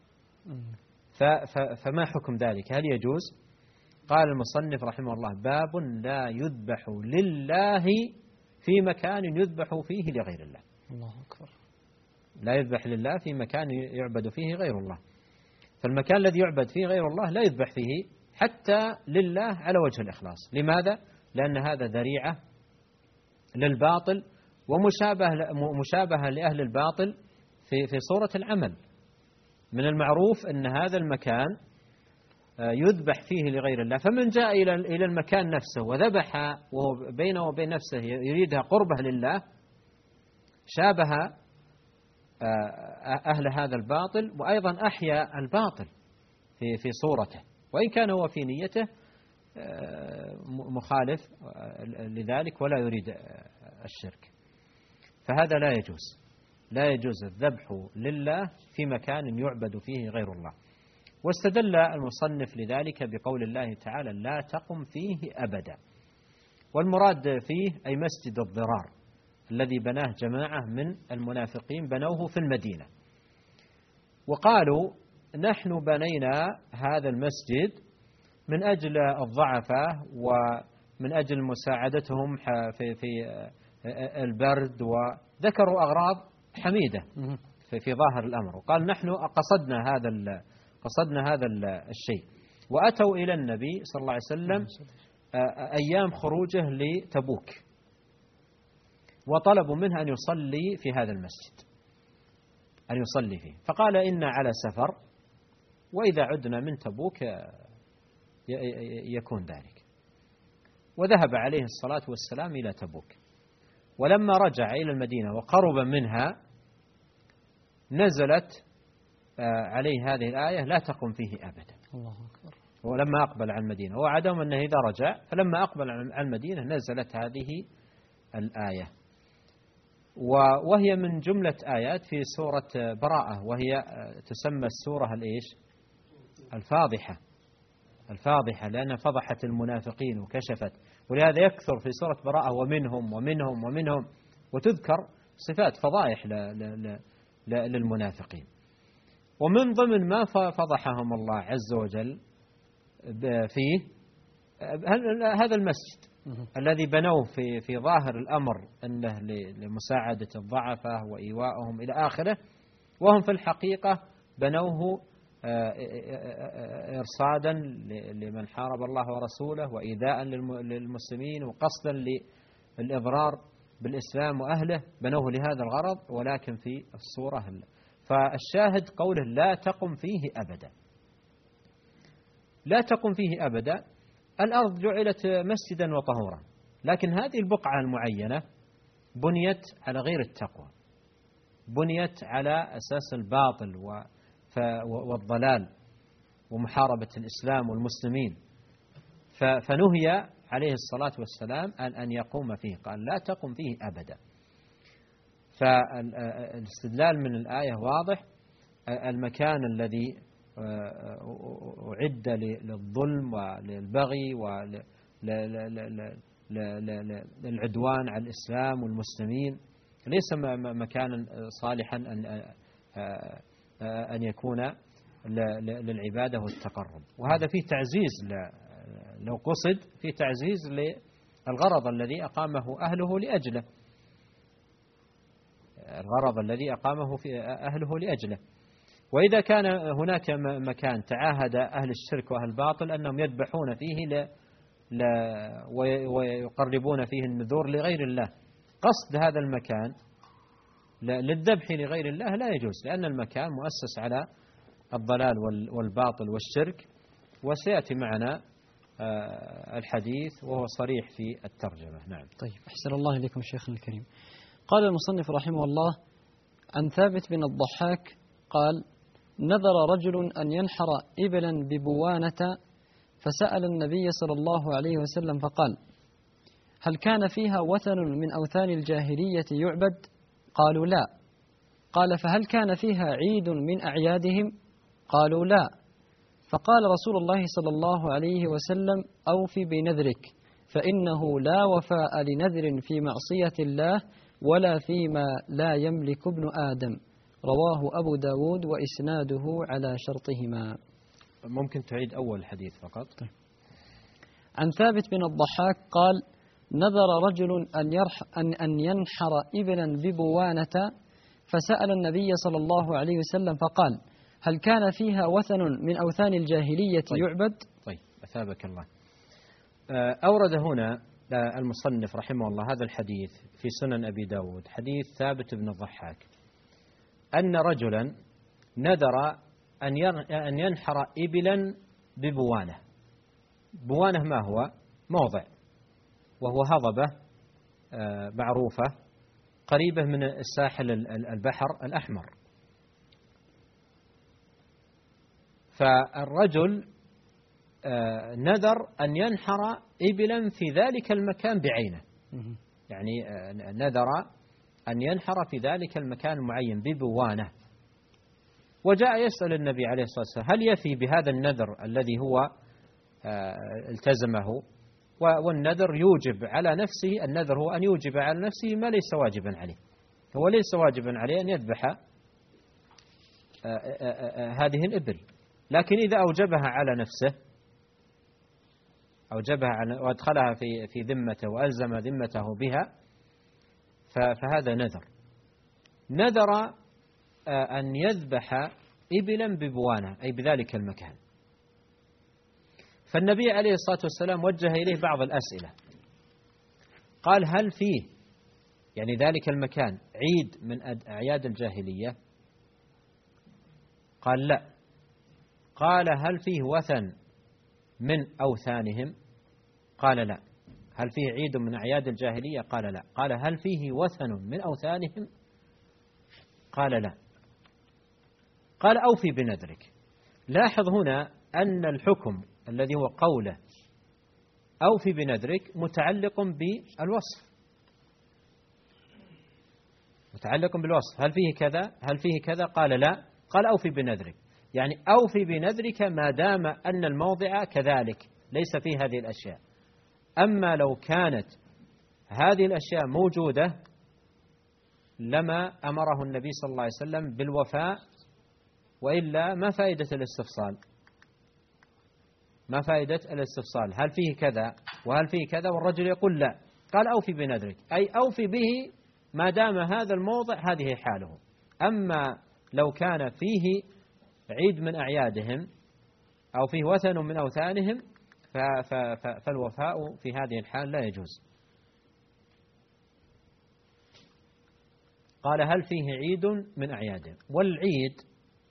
فما حكم ذلك؟ هل يجوز؟ قال المصنف رحمه الله باب لا يذبح لله في مكان يذبح فيه لغير الله. الله أكبر. لا يذبح لله في مكان يعبد فيه غير الله، فالمكان الذي يعبد فيه غير الله لا يذبح فيه حتى لله على وجه الإخلاص. لماذا؟ لأن هذا ذريعة للباطل ومشابهة مشابهة لأهل الباطل في في صورة العمل. من المعروف أن هذا المكان يذبح فيه لغير الله، فمن جاء إلى إلى المكان نفسه وذبح وهو بينه وبين نفسه يريدها قربة لله شابه أهل هذا الباطل، وأيضا أحيا الباطل في في صورته، وإن كان هو في نيته مخالف لذلك ولا يريد الشرك، فهذا لا يجوز. لا يجوز الذبح لله في مكان يعبد فيه غير الله. واستدل المصنف لذلك بقول الله تعالى: لا تقم فيه أبدا. والمراد فيه أي مسجد الضرار الذي بناه جماعة من المنافقين، بنوه في المدينة، وقالوا: نحن بنينا هذا المسجد من أجل الضعفاء ومن أجل مساعدتهم في في البرد، وذكروا أغراض حميدة في في ظاهر الأمر، وقال: نحن قصدنا هذا قصدنا هذا الشيء. وأتوا إلى النبي صلى الله عليه وسلم أيام خروجه لتبوك، وطلبوا منه أن يصلي في هذا المسجد، أن يصلي فيه، فقال: إنا على سفر، وإذا عدنا من تبوك يكون ذلك. وذهب عليه الصلاة والسلام إلى تبوك، ولما رجع إلى المدينة وقرب منها نزلت عليه هذه الآية: لا تقم فيه أبدا. الله أكبر. ولما أقبل عن المدينة، وعدهم أنه إذا رجع، فلما أقبل عن المدينة نزلت هذه الآية، وهي من جملة آيات في سورة براءة، وهي تسمى السورة الإيش؟ الفاضحة. الفاضحة لأنها فضحت المنافقين وكشفت، ولهذا يكثر في سورة براءة ومنهم ومنهم ومنهم، وتذكر صفات فضائح للمنافقين. ومن ضمن ما فضحهم الله عز وجل فيه هذا المسجد الذي بنوه في في ظاهر الأمر أنه لمساعدة الضعفاء وإيواءهم إلى آخره، وهم في الحقيقة بنوه إرصادا لمن حارب الله ورسوله، وإيذاء للمسلمين، وقصدا للإضرار بالإسلام وأهله، بنوه لهذا الغرض، ولكن في الصورة. فالشاهد قوله: لا تقم فيه أبدا. لا تقم فيه أبدا، الأرض جعلت مسجدا وطهورا، لكن هذه البقعة المعينة بنيت على غير التقوى، بنيت على أساس الباطل والضلال ومحاربة الإسلام والمسلمين، فنهي عليه الصلاة والسلام أن يقوم فيه، قال: لا تقم فيه أبدا. فالاستدلال من الآية واضح، المكان الذي أعد للظلم وللبغي وللعدوان على الإسلام والمسلمين ليس مكانا صالحا أن أن يكون للعبادة والتقرب، وهذا فيه تعزيز، لو قصد فيه تعزيز للغرض الذي أقامه أهله لأجله، الغرض الذي أقامه في أهله لأجله. وإذا كان هناك مكان تعاهد أهل الشرك وأهل الباطل أنهم يذبحون فيه ل... ل... ويقربون فيه النذور لغير الله، قصد هذا المكان للذبح لغير الله لا يجوز، لأن المكان مؤسس على الضلال والباطل والشرك، وسيأتي معنا الحديث وهو صريح في الترجمة. نعم. طيب، أحسن الله إليكم شيخنا الكريم. قال المصنف رحمه الله: عن ثابت بن الضحاك قال: نذر رجل أن ينحر إبلا ببوانة، فسأل النبي صلى الله عليه وسلم فقال: هل كان فيها وثن من أوثان الجاهلية يعبد؟ قالوا: لا. قال: فهل كان فيها عيد من أعيادهم؟ قالوا: لا. فقال رسول الله صلى الله عليه وسلم: أوفي بنذرك، فإنه لا وفاء لنذر في معصية الله ولا فيما لا يملك ابن آدم. رواه أبو داود وإسناده على شرطهما. ممكن تعيد أول الحديث فقط؟ طيب. عن ثابت بن الضحاك قال: نذر رجل أن, يرح أن, أن ينحر إبلا ببوانة، فسأل النبي صلى الله عليه وسلم فقال: هل كان فيها وثن من أوثان الجاهلية طيب. يعبد؟ طيب، أثابك الله. أورد هنا المصنف رحمه الله هذا الحديث في سنن أبي داود، حديث ثابت بن الضحاك، أن رجلا نذر أن ينحر إبلا ببوانة. بوانة ما هو؟ موضع، وهو هضبة معروفة قريبة من الساحل البحر الأحمر. فالرجل نذر أن ينحر إبلا في ذلك المكان بعينه، يعني نذر أن ينحر في ذلك المكان المعين ببوانة. وجاء يسأل النبي عليه الصلاة والسلام هل يفي بهذا النذر الذي هو التزمه؟ والنذر يوجب على نفسه، النذر هو أن يوجب على نفسه ما ليس واجبا عليه. هو ليس واجبا عليه أن يذبح هذه الإبل، لكن إذا أوجبها على نفسه، أوجبها وأدخلها في في ذمته وألزم ذمته بها، فهذا نذر. نذر أن يذبح إبلا ببوانة، أي بذلك المكان. فالنبي عليه الصلاة والسلام وجه إليه بعض الأسئلة، قال هل فيه يعني ذلك المكان عيد من أعياد الجاهلية؟ قال لا. قال هل فيه وثن من أوثانهم؟ قال لا. هل فيه عيد من أعياد الجاهلية؟ قال لا. قال هل فيه وثن من أوثانهم؟ قال لا. قال أوفي بنذرك. لاحظ هنا أن الحكم الذي هو قوله أوفي بنذرك متعلق بالوصف، متعلق بالوصف. هل فيه كذا؟ هل فيه كذا؟ قال لا. قال أوفي بنذرك، يعني أوفي بنذرك ما دام أن الموضع كذلك ليس فيه هذه الأشياء. أما لو كانت هذه الأشياء موجودة لما أمره النبي صلى الله عليه وسلم بالوفاء، وإلا ما فائدة الاستفصال؟ ما فائدة الاستفصال؟ هل فيه كذا وهل فيه كذا والرجل يقول لا. قال أوفي بنذرك، أي أوفي به ما دام هذا الموضع هذه حاله. أما لو كان فيه عيد من أعيادهم أو فيه وثن من أوثانهم فالوفاء في هذه الحال لا يجوز. قال هل فيه عيد من أعيادهم؟ والعيد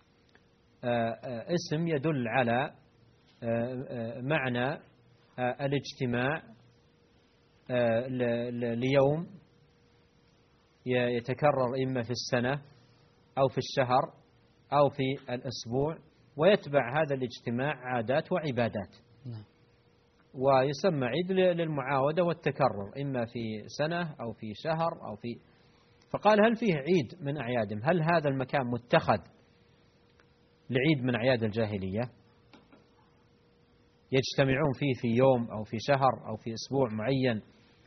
اسم يدل على معنى الاجتماع ليوم يتكرر إما في السنة أو في الشهر أو في الأسبوع، ويتبع هذا الاجتماع عادات وعبادات، ويسمى عيد للمعاودة والتكرر إما في سنة أو في شهر أو في. فقال هل فيه عيد من أعيادهم؟ هل هذا المكان متخذ لعيد من أعياد الجاهلية يجتمعون فيه في يوم أو في شهر أو في أسبوع معين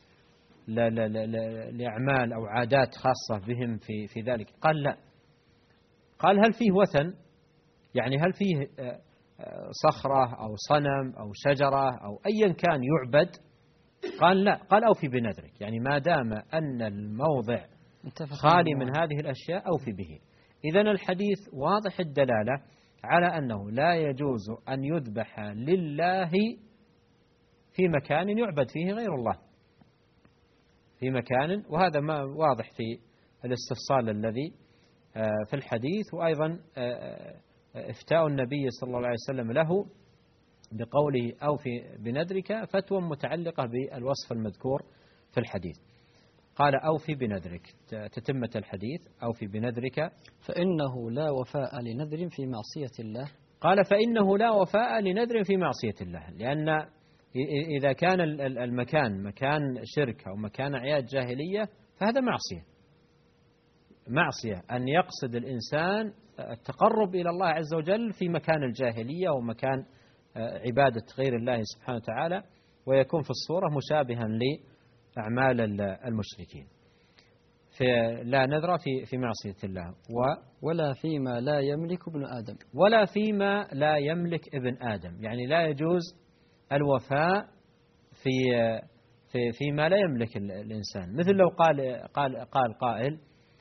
لأعمال أو عادات خاصة بهم في في ذلك؟ قال لا. قال هل فيه وثن؟ يعني هل فيه صخرة أو صنم أو شجرة أو أيا كان يعبد؟ قال لا. قال أوفي بنذرك، يعني ما دام أن الموضع خالي من هذه الأشياء أوفي به. إذن الحديث واضح الدلالة على أنه لا يجوز أن يذبح لله في مكان يعبد فيه غير الله، في مكان، وهذا ما واضح في الاستفصال الذي في الحديث. وأيضا إفتاء النبي صلى الله عليه وسلم له بقوله أوفي بنذرك فتوى متعلقة بالوصف المذكور في الحديث. قال أوفي بنذرك، تتمة الحديث أوفي بنذرك فإنه لا وفاء لنذر في معصية الله. قال فإنه لا وفاء لنذر في معصية الله، لأن إذا كان المكان مكان شرك أو مكان أعياد جاهلية فهذا معصية، معصية أن يقصد الإنسان التقرب إلى الله عز وجل في مكان الجاهلية ومكان عبادة غير الله سبحانه وتعالى، ويكون في الصورة مشابها لأعمال المشركين. في لا نذر في في معصية الله و ولا فيما لا يملك ابن آدم، ولا فيما لا يملك ابن آدم، يعني لا يجوز الوفاء في في فيما لا يملك الإنسان. مثل لو قال قال قال قائل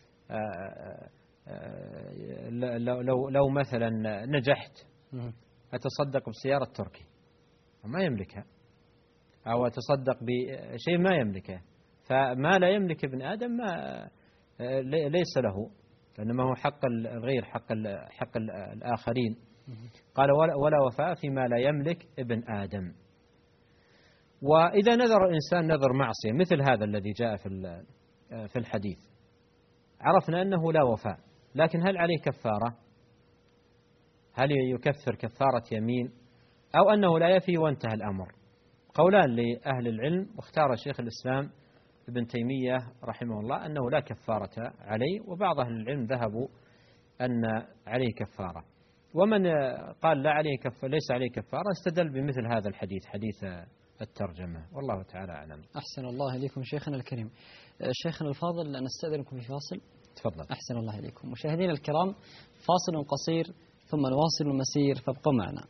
لو لو لو مثلا نجحت أتصدق بسيارة تركي وما يملكها، أو أتصدق بشيء ما يملكه، فما لا يملك ابن آدم ما ليس له، إنما هو حق الغير، حق حق الآخرين. قال ولا وفاء فيما لا يملك ابن آدم. وإذا نذر الإنسان نذر معصية مثل هذا الذي جاء في في الحديث، عرفنا أنه لا وفاء، لكن هل عليه كفارة؟ هل يكفر كفارة يمين أو أنه لا يفي وانتهى الأمر؟ قولان لأهل العلم، واختار شيخ الإسلام ابن تيمية رحمه الله أنه لا كفارة عليه، وبعض أهل العلم ذهبوا أن عليه كفارة. ومن قال لا عليه كفارة ليس عليه كفارة استدل بمثل هذا الحديث، حديث الترجمة، والله تعالى أعلم. أحسن الله إليكم شيخنا الكريم. شيخنا الفاضل نستأذنكم في فاصل. تفضل. أحسن الله إليكم. مشاهدينا الكرام، فاصل قصير ثم نواصل المسير، فابقوا معنا.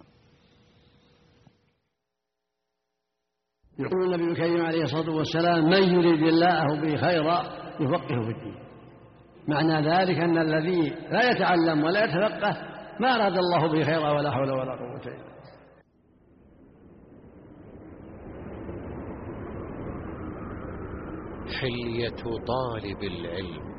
يقول النبي الكريم عليه الصلاة والسلام: من يريد الله به خيرا يفقهه في الدين. معنى ذلك أن الذي لا يتعلم ولا يتفقه ما أراد الله به خيرا ولا حول ولا قوة إلا بالله. حلية طالب العلم.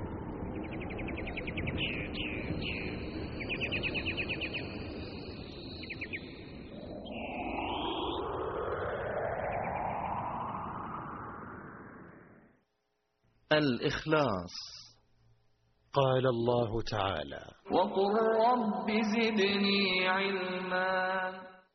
الإخلاص. قال الله تعالى: وقل رب زدني علما.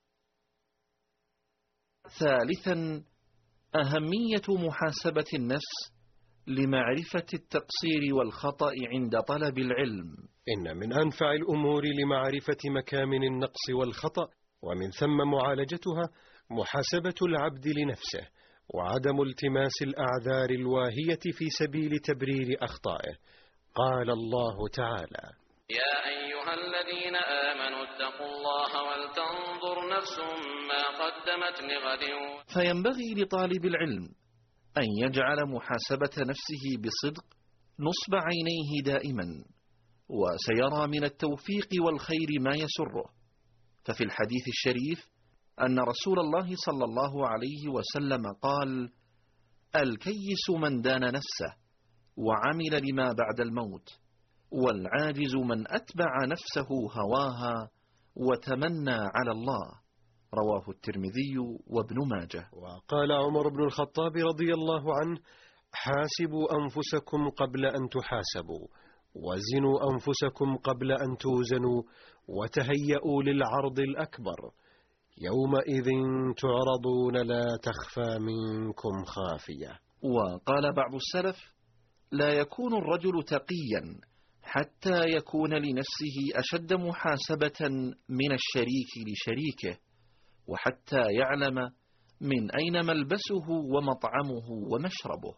ثالثا، أهمية محاسبة النفس لمعرفة التقصير والخطأ عند طلب العلم. إن من أنفع الأمور لمعرفة مكامن النقص والخطأ ومن ثم معالجتها محاسبة العبد لنفسه، وعدم التماس الأعذار الواهية في سبيل تبرير أخطائه. قال الله تعالى: يا أيها الذين آمنوا اتقوا الله ولتنظر نفس ما قدمت لغد. فينبغي لطالب العلم أن يجعل محاسبة نفسه بصدق نصب عينيه دائما، وسيرى من التوفيق والخير ما يسره. ففي الحديث الشريف أن رسول الله صلى الله عليه وسلم قال: الكيس من دان نفسه وعمل لما بعد الموت، والعاجز من أتبع نفسه هواها وتمنى على الله. رواه الترمذي وابن ماجه. وقال عمر بن الخطاب رضي الله عنه: حاسبوا أنفسكم قبل أن تحاسبوا، وزنوا أنفسكم قبل أن توزنوا، وتهيئوا للعرض الأكبر، يومئذ تعرضون لا تخفى منكم خافية. وقال بعض السلف: لا يكون الرجل تقيا حتى يكون لنفسه أشد محاسبة من الشريك لشريكه، وحتى يعلم من أين ملبسه ومطعمه ومشربه.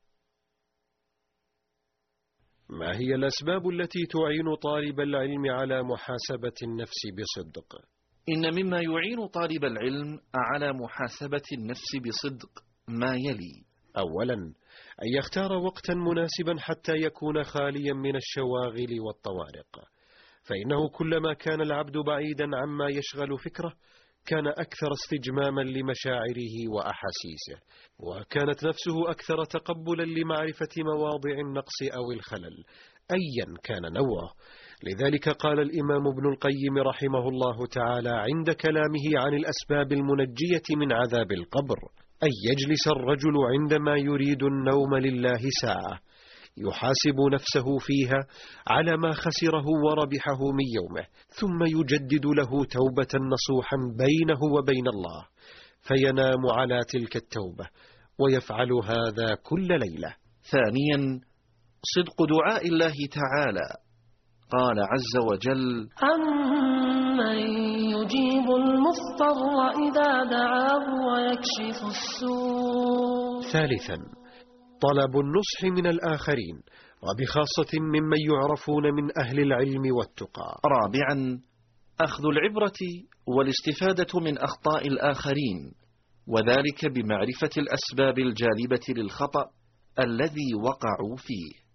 ما هي الأسباب التي تعين طالب العلم على محاسبة النفس بصدق؟ إن مما يعين طالب العلم على محاسبة النفس بصدق ما يلي: أولا، أن يختار وقتا مناسبا حتى يكون خاليا من الشواغل والطوارق، فإنه كلما كان العبد بعيدا عما يشغل فكره كان أكثر استجماما لمشاعره وأحاسيسه، وكانت نفسه أكثر تقبلا لمعرفة مواضع النقص أو الخلل أيا كان نوعه. لذلك قال الإمام ابن القيم رحمه الله تعالى عند كلامه عن الأسباب المنجية من عذاب القبر: أن يجلس الرجل عندما يريد النوم لله ساعة يحاسب نفسه فيها على ما خسره وربحه من يومه، ثم يجدد له توبة نصوحا بينه وبين الله، فينام على تلك التوبة، ويفعل هذا كل ليلة. ثانيا، صدق دعاء الله تعالى. قال عز وجل: أمن يجيب المضطر إذا دعاه ويكشف السوء. ثالثا، طلب النصح من الآخرين، وبخاصة ممن يعرفون من أهل العلم والتقى. رابعا، أخذ العبرة والاستفادة من أخطاء الآخرين، وذلك بمعرفة الأسباب الجالبة للخطأ الذي وقعوا فيه.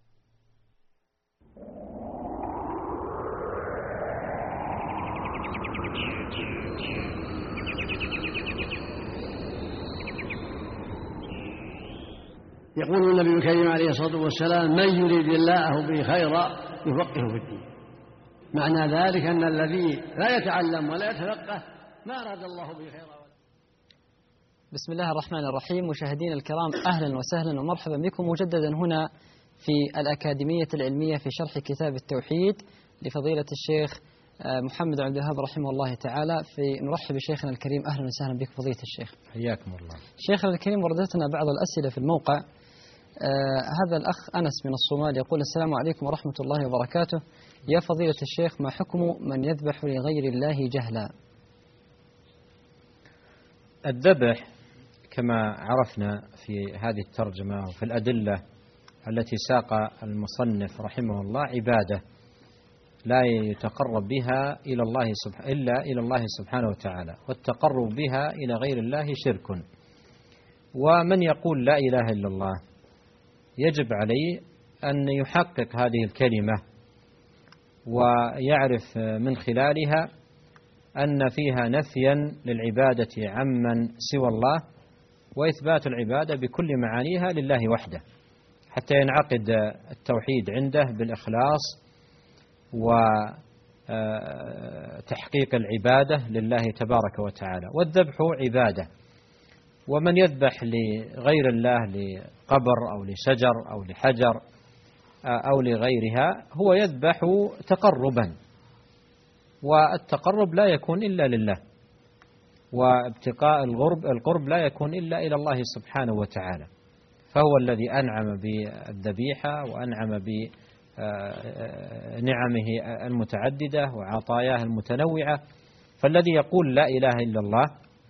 يقول النبي الكريم عليه الصلاة والسلام: من يريد الله به خيرا يفقهه في الدين. معنى ذلك أن الذي لا يتعلم ولا يتفقه ما أراد الله به خيرا. بسم الله الرحمن الرحيم. مشاهدينا الكرام، أهلا وسهلا ومرحبا بكم مجددا هنا في الأكاديمية العلمية في شرح كتاب التوحيد لفضيلة الشيخ محمد عبد الوهاب رحمه الله تعالى. في نرحب بشيخنا الكريم. أهلا وسهلا بك فضيلة الشيخ. حياكم الله. شيخنا الكريم، وردتنا بعض الأسئلة في الموقع. آه هذا الأخ أنس من الصومال يقول: السلام عليكم ورحمة الله وبركاته. يا فضيلة الشيخ، ما حكم من يذبح لغير الله جهلا؟ الذبح كما عرفنا في هذه الترجمة وفي الأدلة التي ساق المصنف رحمه الله عبادة لا يتقرب بها إلى الله سبحانه إلا إلى الله سبحانه وتعالى، والتقرب بها إلى غير الله شرك. ومن يقول لا إله إلا الله يجب عليه أن يحقق هذه الكلمة ويعرف من خلالها أن فيها نفيا للعبادة عمن سوى الله، وإثبات العبادة بكل معانيها لله وحده، حتى ينعقد التوحيد عنده بالإخلاص وتحقيق العبادة لله تبارك وتعالى. والذبح عبادة، ومن يذبح لغير الله لقبر أو لشجر أو لحجر أو لغيرها هو يذبح تقربا، والتقرب لا يكون إلا لله، وابتقاء القرب القرب لا يكون إلا إلى الله سبحانه وتعالى. فهو الذي أنعم بالذبيحة وأنعم بنعمه المتعددة وعطاياه المتنوعة. فالذي يقول لا إله إلا الله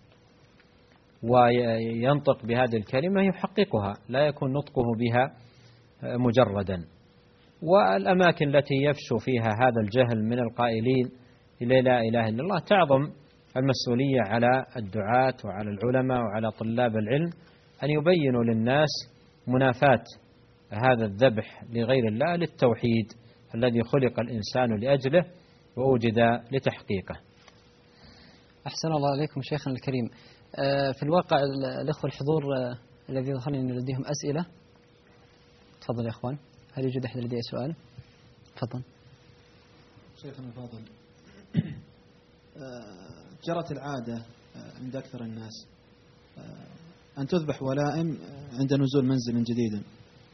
وينطق بهذه الكلمة يحققها، لا يكون نطقه بها مجردا. والأماكن التي يفشو فيها هذا الجهل من القائلين إلى لا إله إلا الله تعظم المسؤولية على الدعاة وعلى العلماء وعلى طلاب العلم أن يبينوا للناس منافاة هذا الذبح لغير الله للتوحيد الذي خلق الإنسان لأجله ووجد لتحقيقه. أحسن الله عليكم شيخنا الكريم. في الواقع الأخوة الحضور الذي ظهر لي لديهم أسئلة. تفضل يا أخوان، هل يوجد أحد لديه سؤال؟ تفضل. شيخنا الفاضل، جرت العادة عند أكثر الناس أن تذبح ولائم عند نزول منزل جديد،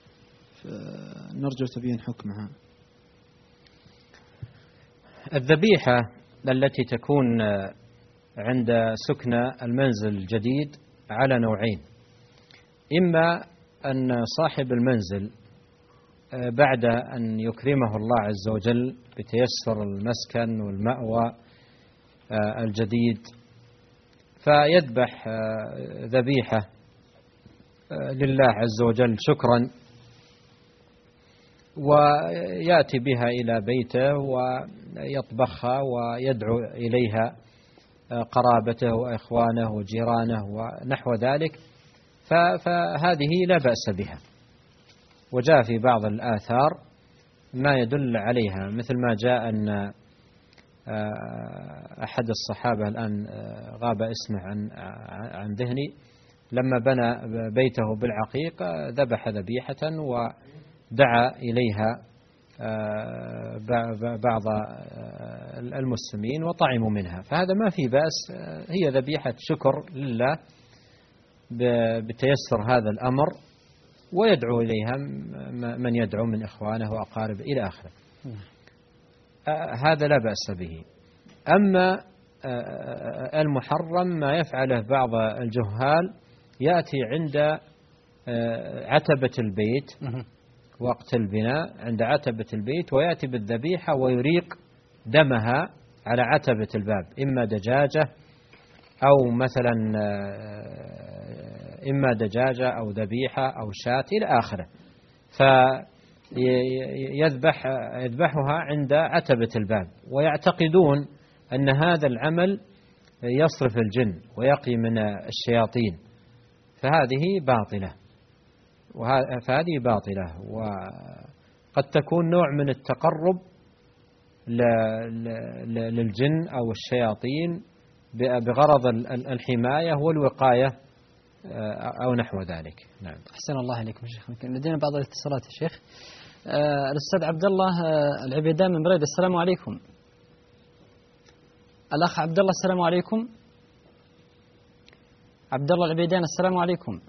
نرجو تبين حكمها. الذبيحة التي تكون عند سكن المنزل الجديد على نوعين: إما أن صاحب المنزل بعد أن يكرمه الله عز وجل بتيسر المسكن والمأوى الجديد فيذبح ذبيحة لله عز وجل شكرا، ويأتي بها إلى بيته ويطبخها ويدعو إليها قرابته وإخوانه وجيرانه ونحو ذلك، فهذه لا بأس بها. وجاء في بعض الآثار ما يدل عليها، مثل ما جاء أن أحد الصحابة الآن غاب اسمه عن عن ذهني، لما بنى بيته بالعقيق ذبح ذبيحة ودعا إليها بعض المسلمين وطعموا منها، فهذا ما في بأس، هي ذبيحة شكر لله بتيسر هذا الأمر، ويدعو إليها من يدعو من إخوانه وأقاربه إلى آخره. هذا لا بأس به. أما المحرم ما يفعله بعض الجهال، يأتي عند عتبة البيت وقت البناء، عند عتبة البيت، ويأتي بالذبيحة ويريق دمها على عتبة الباب، إما دجاجة أو مثلا إما دجاجة أو ذبيحة أو شاة إلى آخره، فيذبح يذبحها عند عتبة الباب، ويعتقدون أن هذا العمل يصرف الجن ويقي من الشياطين، فهذه باطلة فهذه باطلة وقد تكون نوع من التقرب للجن أو الشياطين بغرض الحماية والوقاية أو نحو ذلك. نعم. أحسن الله عليكم شيخ. لدينا بعض الاتصالات يا شيخ. آه الأستاذ عبد الله العبيدان من بريدة. السلام عليكم. الأخ عبد الله السلام عليكم. عبد الله العبيدان السلام عليكم.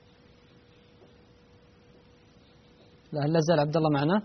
لا لا زال عبد الله معنا.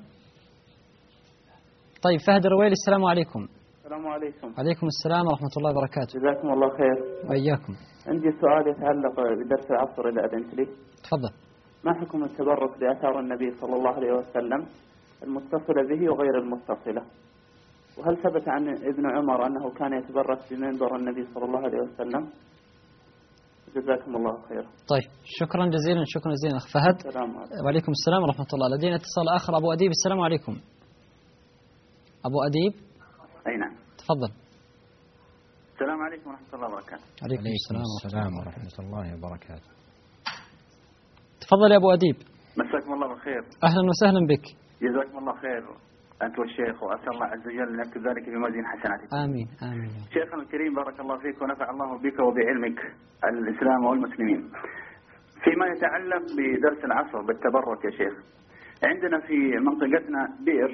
طيب فهد الرويلي السلام عليكم. السلام عليكم. عليكم السلام ورحمة الله وبركاته. جزاكم الله خير. وإياكم. عندي سؤال يتعلق بدرس العصر إذا أذنت لي. تفضل. ما حكم التبرك بآثار النبي صلى الله عليه وسلم المتصلة به وغير المتصلة؟ وهل ثبت عن ابن عمر أنه كان يتبرك بمنبر النبي صلى الله عليه وسلم؟ جزاكم الله خير. طيب شكرا جزيلا. شكرا جزيلا أخ فهد. السلام عليكم. وعليكم السلام ورحمة الله. لدينا اتصال آخر. أبو أديب السلام عليكم. أبو أديب. أي نعم. تفضل. السلام عليكم ورحمة الله وبركاته. عليكم السلام, السلام ورحمة الله وبركاته. تفضل يا أبو أديب. مساكم الله بالخير. أهلا وسهلا بك. جزاكم الله خير أنت والشيخ، وأسأل الله عز وجل أن يكتب ذلك في موازين حسناتك. آمين آمين. شيخنا الكريم بارك الله فيك ونفع الله بك وبعلمك الإسلام والمسلمين. فيما يتعلق بدرس العصر بالتبرك يا شيخ، عندنا في منطقتنا بئر.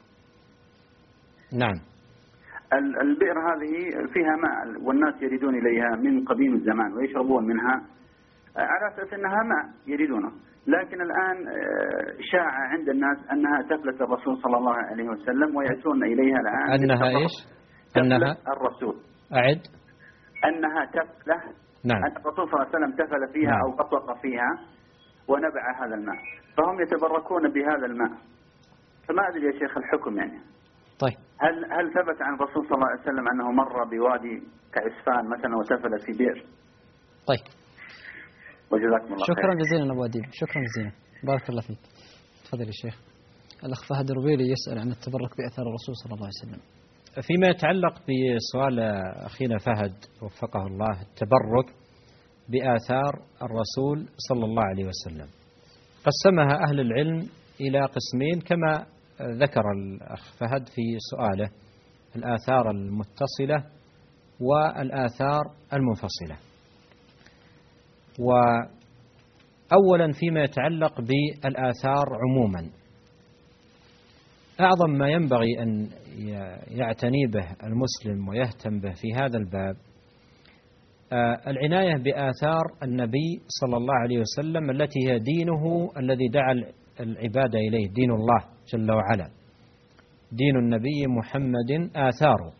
نعم. البئر هذه فيها ماء والناس يريدون إليها من قديم الزمان ويشربون منها على أساس أنها ماء يريدونه، لكن الآن شاع عند الناس أنها تفلة الرسول صلى الله عليه وسلم ويأتون إليها الآن. أنها إيش؟ أنها الرسول. أعد. أنها تفلة. نعم. أن الرسول صلى الله عليه وسلم تفل فيها نعم. أو قطق فيها ونبع هذا الماء، فهم يتبركون بهذا الماء. فما أدري يا شيخ الحكم يعني. طيب. هل هل ثبت عن الرسول صلى الله عليه وسلم أنه مر بوادي كعسفان مثلا وتفل في بئر؟ طيب. وجزاكم الله شكرا خير. جزيلا أبو أديب. شكرا جزيلا. بارك الله فيك. تفضل يا شيخ. الأخ فهد الرويلي يسأل عن التبرك بأثار الرسول صلى الله عليه وسلم. فيما يتعلق بسؤال أخينا فهد وفقه الله، التبرك بآثار الرسول صلى الله عليه وسلم قسمها أهل العلم إلى قسمين كما ذكر الأخ فهد في سؤاله: الآثار المتصلة والآثار المنفصلة. وأولا فيما يتعلق بالآثار عموما، أعظم ما ينبغي أن يعتني به المسلم ويهتم به في هذا الباب العناية بآثار النبي صلى الله عليه وسلم التي هي دينه الذي دعا العبادة إليه، دين الله جل وعلا. دين النبي محمد آثاره،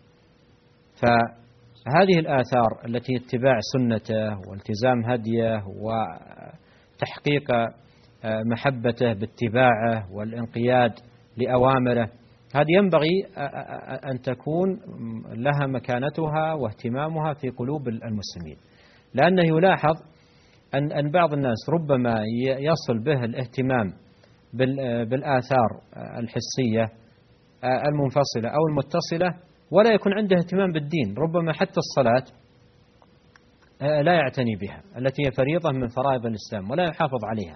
فهذه الآثار التي اتباع سنته والتزام هديه وتحقيق محبته باتباعه والانقياد لأوامره، هذه ينبغي أن تكون لها مكانتها واهتمامها في قلوب المسلمين، لأنه يلاحظ أن بعض الناس ربما يصل به الاهتمام بالآثار الحسية المنفصلة أو المتصلة ولا يكون عنده اهتمام بالدين، ربما حتى الصلاة لا يعتني بها التي هي فريضة من فرائض الإسلام ولا يحافظ عليها،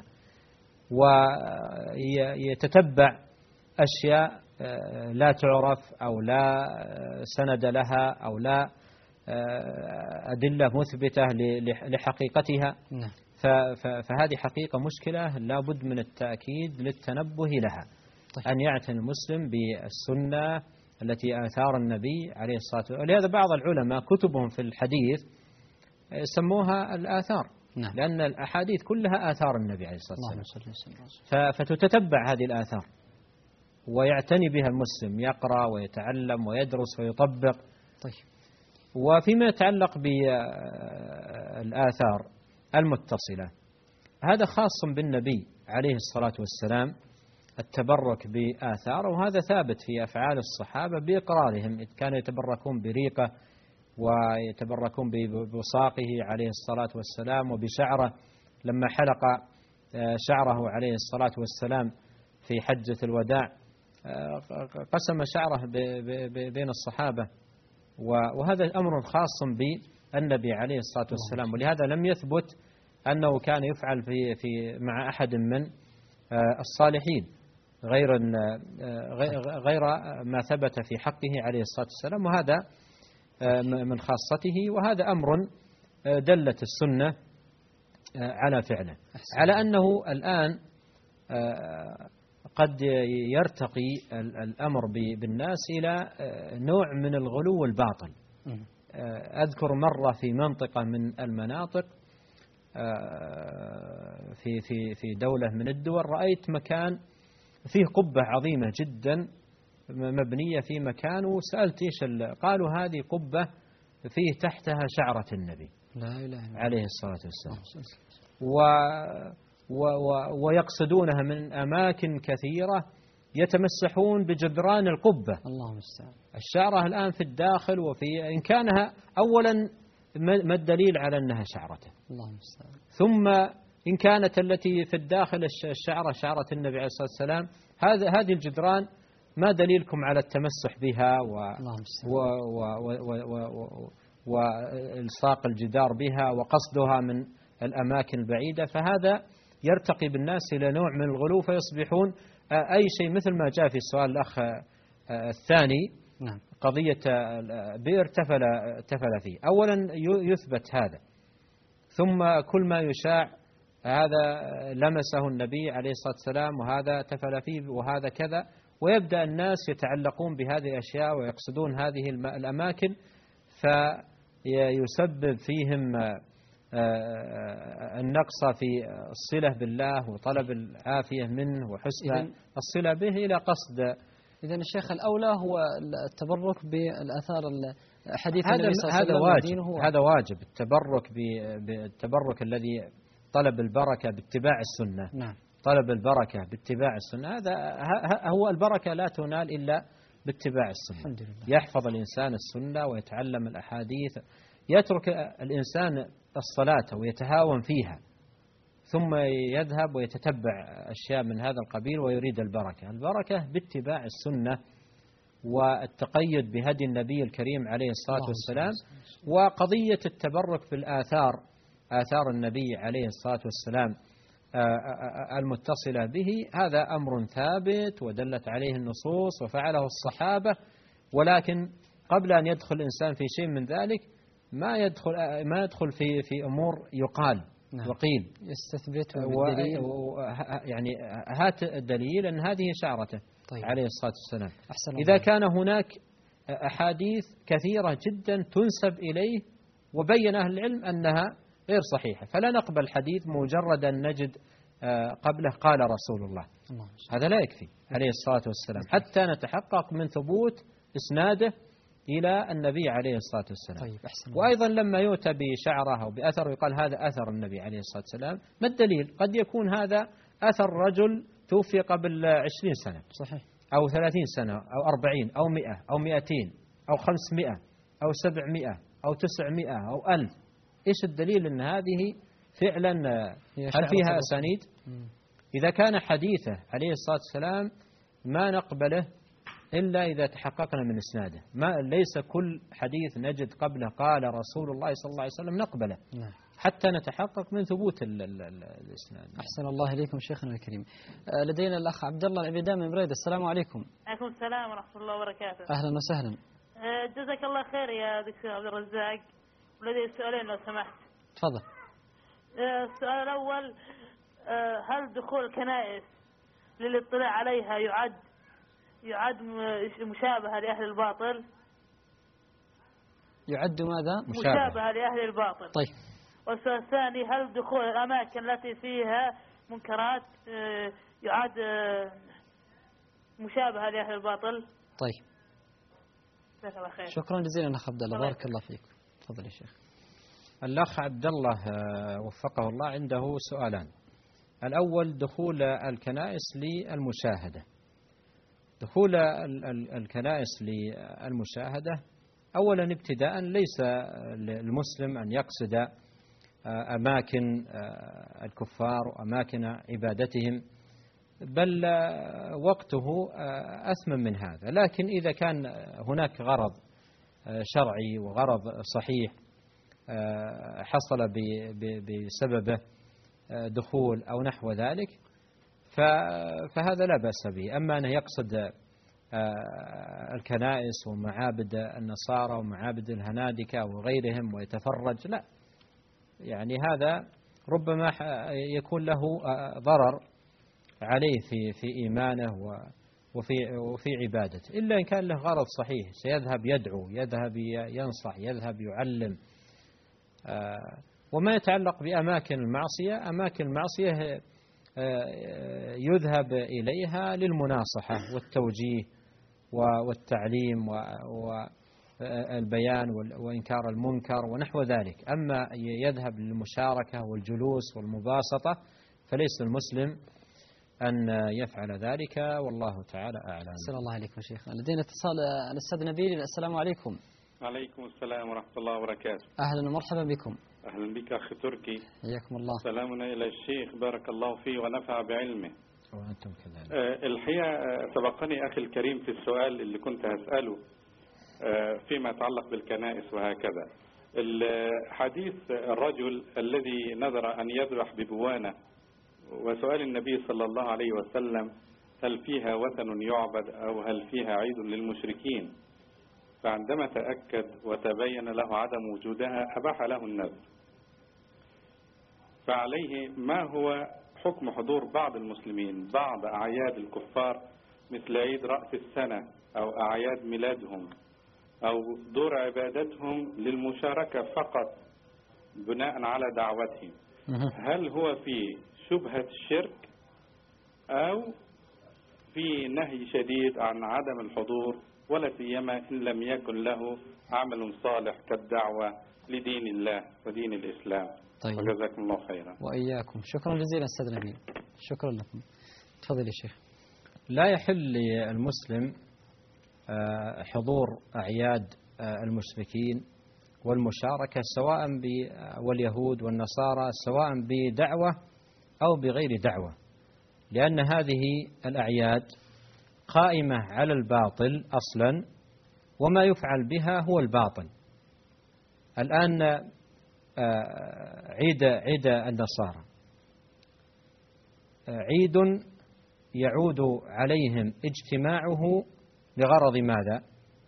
ويتتبع أشياء لا تعرف أو لا سند لها أو لا أدلة مثبتة لحقيقتها. فهذه حقيقة مشكلة لا بد من التأكيد للتنبه لها. أن يعتني المسلم بالسنة التي آثار النبي عليه الصلاة والسلام، ولهذا بعض العلماء كتبهم في الحديث سموها الآثار، لأن الأحاديث كلها آثار النبي عليه الصلاة والسلام، فتتتبع هذه الآثار ويعتني بها المسلم، يقرأ ويتعلم ويدرس ويطبق. طيب. وفيما يتعلق بالآثار المتصلة، هذا خاص بالنبي عليه الصلاة والسلام التبرك بآثاره، وهذا ثابت في أفعال الصحابة بإقرارهم، إذ كانوا يتبركون بريقه ويتبركون ببصاقه عليه الصلاة والسلام وبشعره لما حلق شعره عليه الصلاة والسلام في حجة الوداع، قسم شعره بين الصحابة، وهذا أمر خاص بالنبي عليه الصلاة والسلام، ولهذا لم يثبت أنه كان يفعل في في مع أحد من الصالحين غير غير ما ثبت في حقه عليه الصلاة والسلام، وهذا من خاصته، وهذا أمر دلت السنة على فعله، على أنه الآن قد يرتقي الأمر بالناس إلى نوع من الغلو والباطل أذكر مرة في منطقة من المناطق في في في دولة من الدول، رأيت مكان فيه قبة عظيمة جدا مبنية في مكان، وسألت إيش، قالوا هذه قبة فيه تحتها شعرة النبي لا إله إلا عليه الصلاة والسلام، و و و ويقصدونها من أماكن كثيرة، يتمسحون بجدران القبة. اللهم استعان. الشعرة الآن في الداخل، وفي إن كانها أولا ما الدليل على أنها شعرته؟ اللهم استعان. ثم إن كانت التي في الداخل الشعرة شعرة النبي عليه الصلاة والسلام، هذا هذه الجدران ما دليلكم على التمسح بها و و و و و والصاق الجدار بها وقصدها من الأماكن البعيدة؟ فهذا يرتقي بالناس إلى نوع من الغلو، فيصبحون أي شيء، مثل ما جاء في سؤال الأخ الثاني. نعم. قضية بئر تفل تفل فيه، أولا يثبت هذا، ثم كل ما يشاع هذا لمسه النبي عليه الصلاة والسلام، وهذا تفل فيه، وهذا كذا، ويبدأ الناس يتعلقون بهذه الأشياء ويقصدون هذه الأماكن، فيسبب فيهم النقص في الصلة بالله وطلب العافية منه وحسن الصلة به إلى قصد. إذن الشيخ الأولى هو التبرك بالآثار حديث النبي صلى الله عليه وسلم. هذا واجب، هو هذا واجب التبرك بالتبرك الذي طلب البركة باتباع السنة. نعم. طلب البركة باتباع السنة، هذا هو البركة لا تنال إلا باتباع السنة. الحمد لله. يحفظ الإنسان السنة ويتعلم الأحاديث، يترك الإنسان الصلاة ويتهاون فيها، ثم يذهب ويتتبع أشياء من هذا القبيل ويريد البركة. البركة باتباع السنة والتقيد بهدي النبي الكريم عليه الصلاة والسلام. وقضية التبرك بالآثار، آثار النبي عليه الصلاة والسلام المتصلة به، هذا أمر ثابت ودلت عليه النصوص وفعله الصحابة، ولكن قبل أن يدخل الإنسان في شيء من ذلك ما يدخل ما يدخل في في أمور يقال. نعم. وقيل يستثبت بالدليل، يعني هات الدليل أن هذه شعرته. طيب. عليه الصلاة والسلام. أحسن إذا كان هناك أحاديث كثيرة جدا تنسب إليه وبين أهل العلم أنها غير صحيحة، فلا نقبل حديث مجرد أن نجد قبله قال رسول الله. الله. هذا لا يكفي عليه الصلاة والسلام حتى نتحقق من ثبوت إسناده إلى النبي عليه الصلاة والسلام. طيب. أحسن. وأيضا لما يؤتى بشعره أو بأثر يقال هذا أثر النبي عليه الصلاة والسلام، ما الدليل؟ قد يكون هذا أثر رجل توفي قبل عشرين سنة. صحيح. أو ثلاثين سنة أو أربعين أو مئة أو مئتين أو خمسمائة أو سبعمائة أو تسعمائة أو ألف. إيش الدليل أن هذه فعلا هل فيها أسانيد؟ إذا كان حديثه عليه الصلاة والسلام ما نقبله إلا إذا تحققنا من إسناده، ما ليس كل حديث نجد قبله قال رسول الله صلى الله عليه وسلم نقبله. نعم. حتى نتحقق من ثبوت الإسناد. أحسن الله إليكم شيخنا الكريم. لدينا الأخ عبد الله العبيدان من بريدة. السلام عليكم. عليكم السلام ورحمة الله وبركاته. أهلا وسهلا. جزاك الله خير يا دكتور عبد الرزاق. ولدي سؤالين لو سمحت. تفضل. السؤال الأول، هل دخول الكنائس للاطلاع عليها يعد يعد مشابهة لأهل الباطل؟ يعد ماذا؟ مشابهة لأهل الباطل. طيب. والسؤال الثاني، هل دخول الأماكن التي فيها منكرات يعد مشابهة لأهل الباطل؟ طيب. شكرا جزيلا أخ عبد الله، بارك الله فيك. تفضل يا شيخ. الأخ عبد الله وفقه الله عنده سؤالان. الأول دخول الكنائس للمشاهدة. دخول الكنائس للمشاهدة أولا ابتداء ليس للمسلم أن يقصد أماكن الكفار وأماكن عبادتهم، بل وقته أثمن من هذا. لكن إذا كان هناك غرض شرعي وغرض صحيح حصل بسببه دخول أو نحو ذلك فهذا لا بأس به. أما أنه يقصد الكنائس ومعابد النصارى ومعابد الهنادكة وغيرهم ويتفرج، لا، يعني هذا ربما يكون له ضرر عليه في في إيمانه وفي وفي عبادته، إلا إن كان له غرض صحيح، سيذهب يدعو، يذهب ينصح، يذهب يعلم. وما يتعلق بأماكن المعصية، أماكن المعصية يذهب إليها للمناصحة والتوجيه والتعليم والبيان وإنكار المنكر ونحو ذلك. أما يذهب للمشاركة والجلوس والمباسطة فليس المسلم أن يفعل ذلك، والله تعالى أعلم. أسأل الله عليكم شيخ. لدينا اتصال الأستاذ نبيل. السلام عليكم. عليكم السلام ورحمة الله وبركاته. أهلا ومرحبا بكم. أهلا بك أخي تركي. حياكم الله. سلامنا إلى الشيخ بارك الله فيه ونفع بعلمه. وأنتم كذلك. أه الحقيقة سبقني أخي الكريم في السؤال اللي كنت هسأله أه فيما يتعلق بالكنائس وهكذا. الحديث الرجل الذي نذر أن يذبح ببوانة، وسؤال النبي صلى الله عليه وسلم هل فيها وثن يعبد أو هل فيها عيد للمشركين؟ فعندما تأكد وتبين له عدم وجودها أباح له النذر. فعليه ما هو حكم حضور بعض المسلمين بعض أعياد الكفار مثل عيد رأس السنة أو أعياد ميلادهم أو دور عبادتهم للمشاركة فقط بناء على دعوتهم؟ هل هو في شبهة الشرك أو في نهي شديد عن عدم الحضور، ولا سيما إن لم يكن له عمل صالح كالدعوة لدين الله ودين الإسلام؟ طيب. وجزاكم الله خيرا. وإياكم. شكرا جزيلا أستاذ نبيل. شكرا لكم. تفضل يا شيخ. لا يحل للمسلم حضور أعياد المشركين والمشاركة سواء واليهود والنصارى سواء بدعوة أو بغير دعوة، لأن هذه الأعياد قائمة على الباطل أصلا، وما يفعل بها هو الباطل. الآن عيد عيد النصارى عيد يعود عليهم اجتماعه لغرض ماذا؟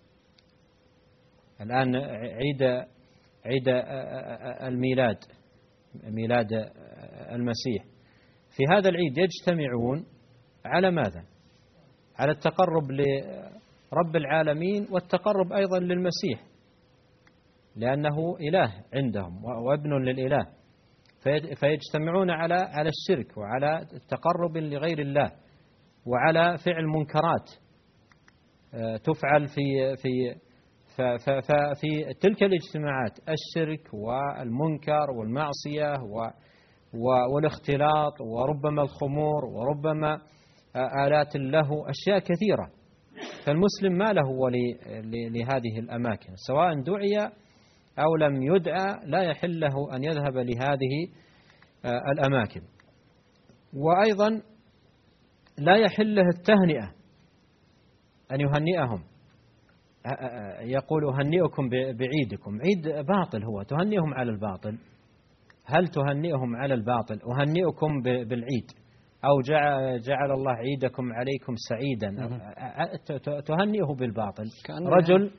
الآن عيد عيد الميلاد، ميلاد المسيح، في هذا العيد يجتمعون على ماذا؟ على التقرب لرب العالمين والتقرب أيضا للمسيح، لأنه إله عندهم وابن للإله، فيجتمعون على على الشرك وعلى التقرب لغير الله وعلى فعل منكرات تفعل في في ففي تلك الاجتماعات الشرك والمنكر والمعصية والاختلاط وربما الخمور وربما آلات له، أشياء كثيرة. فالمسلم ما له ولي لهذه الأماكن سواء دعي أو لم يدعى، لا يحل له أن يذهب لهذه الأماكن. وأيضا لا يحل له التهنئة، أن يهنئهم، يقول أهنئكم بعيدكم. عيد باطل، هو تهنئهم على الباطل. هل تهنئهم على الباطل؟ أهنئكم بالعيد، أو جعل الله عيدكم عليكم سعيدا، تهنئه بالباطل. رجل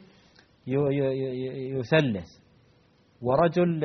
يثلث ورجل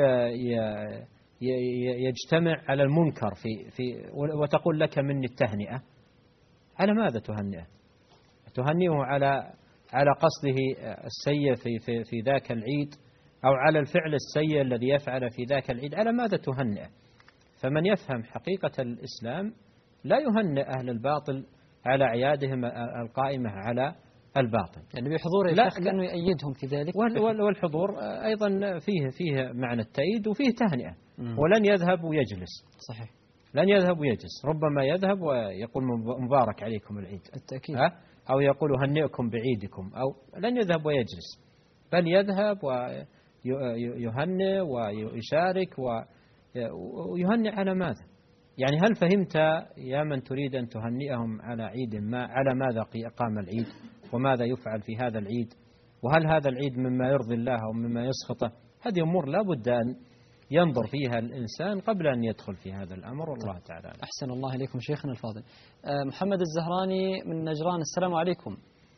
يجتمع على المنكر في في وتقول لك مني التهنئة، على ماذا تهنئه؟ تهنئه على على قصده السيء في في في ذاك العيد، أو على الفعل السيء الذي يفعل في ذاك العيد، على ماذا تهنئه؟ فمن يفهم حقيقة الإسلام لا يهنئ أهل الباطل على أعيادهم القائمة على الباطل، يعني بحضور الشيخ كأنه يأيدهم في ذلك. والحضور أيضا فيه فيه معنى التأييد وفيه تهنئة. ولن يذهب ويجلس. صحيح. لن يذهب ويجلس، ربما يذهب ويقول مبارك عليكم العيد، التأكيد، أو يقول هنئكم بعيدكم، أو لن يذهب ويجلس، بل يذهب ويهنئ ويشارك ويهنئ على ماذا؟ يعني هل فهمت يا من تريد أن تهنئهم على عيد ما، على ماذا قام العيد وماذا يفعل في هذا العيد، وهل هذا العيد مما يرضي الله أو مما يسخطه؟ هذه أمور لا بد أن ينظر فيها الإنسان قبل أن يدخل في هذا الأمر، والله تعالى. أحسن الله إليكم شيخنا الفاضل. محمد الزهراني من نجران. السلام عليكم.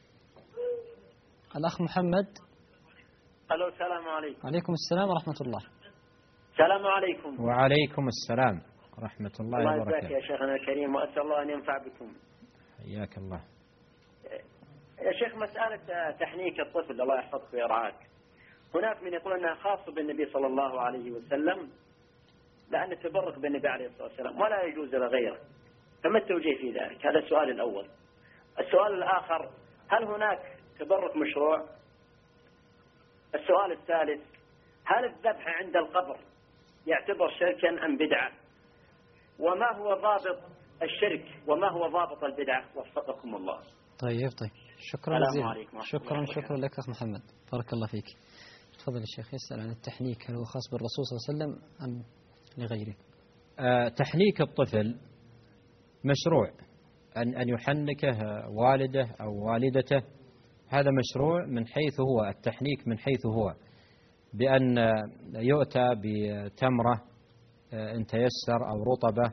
الأخ محمد. ألو السلام عليكم. عليكم السلام ورحمة الله. السلام عليكم. وعليكم السلام ورحمة الله وبركاته. الله يبارك يا شيخنا الكريم، وأسأل الله أن ينفع بكم. حياك الله. يا شيخ مسألة تحنيك الطفل الله يحفظك ويرعاك، هناك من يقول أنها خاصة بالنبي صلى الله عليه وسلم لأن التبرك بالنبي عليه الصلاة والسلام ولا يجوز لغيره، فما التوجيه في ذلك؟ هذا السؤال الأول. السؤال الآخر، هل هناك تبرك مشروع؟ السؤال الثالث، هل الذبح عند القبر يعتبر شركا أم بدعة؟ وما هو ضابط الشرك وما هو ضابط البدعة؟ وفقكم الله. طيب طيب شكرا جزيلا. شكرا شكرا لك أخ محمد، بارك الله فيك. تفضل الشيخ. يسأل عن التحنيك، هل هو خاص بالرسول صلى الله عليه وسلم أم لغيره؟ آه تحنيك الطفل مشروع، أن أن يحنكه والده أو والدته، هذا مشروع من حيث هو التحنيك، من حيث هو بأن يؤتى بتمرة إن تيسر أو رطبة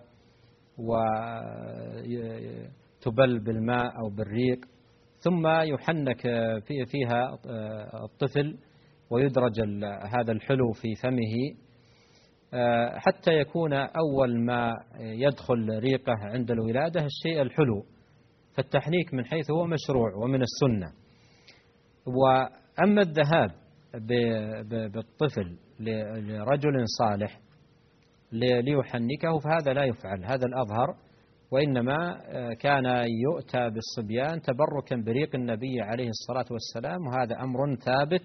وتبل بالماء أو بالريق، ثم يحنك فيها الطفل ويدرج هذا الحلو في فمه حتى يكون أول ما يدخل ريقه عند الولادة الشيء الحلو. فالتحنيك من حيث هو مشروع ومن السنة. وأما الذهاب بالطفل لرجل صالح ليحنكه فهذا لا يفعل، هذا الأظهر، وإنما كان يؤتى بالصبيان تبركا بريق النبي عليه الصلاة والسلام، وهذا أمر ثابت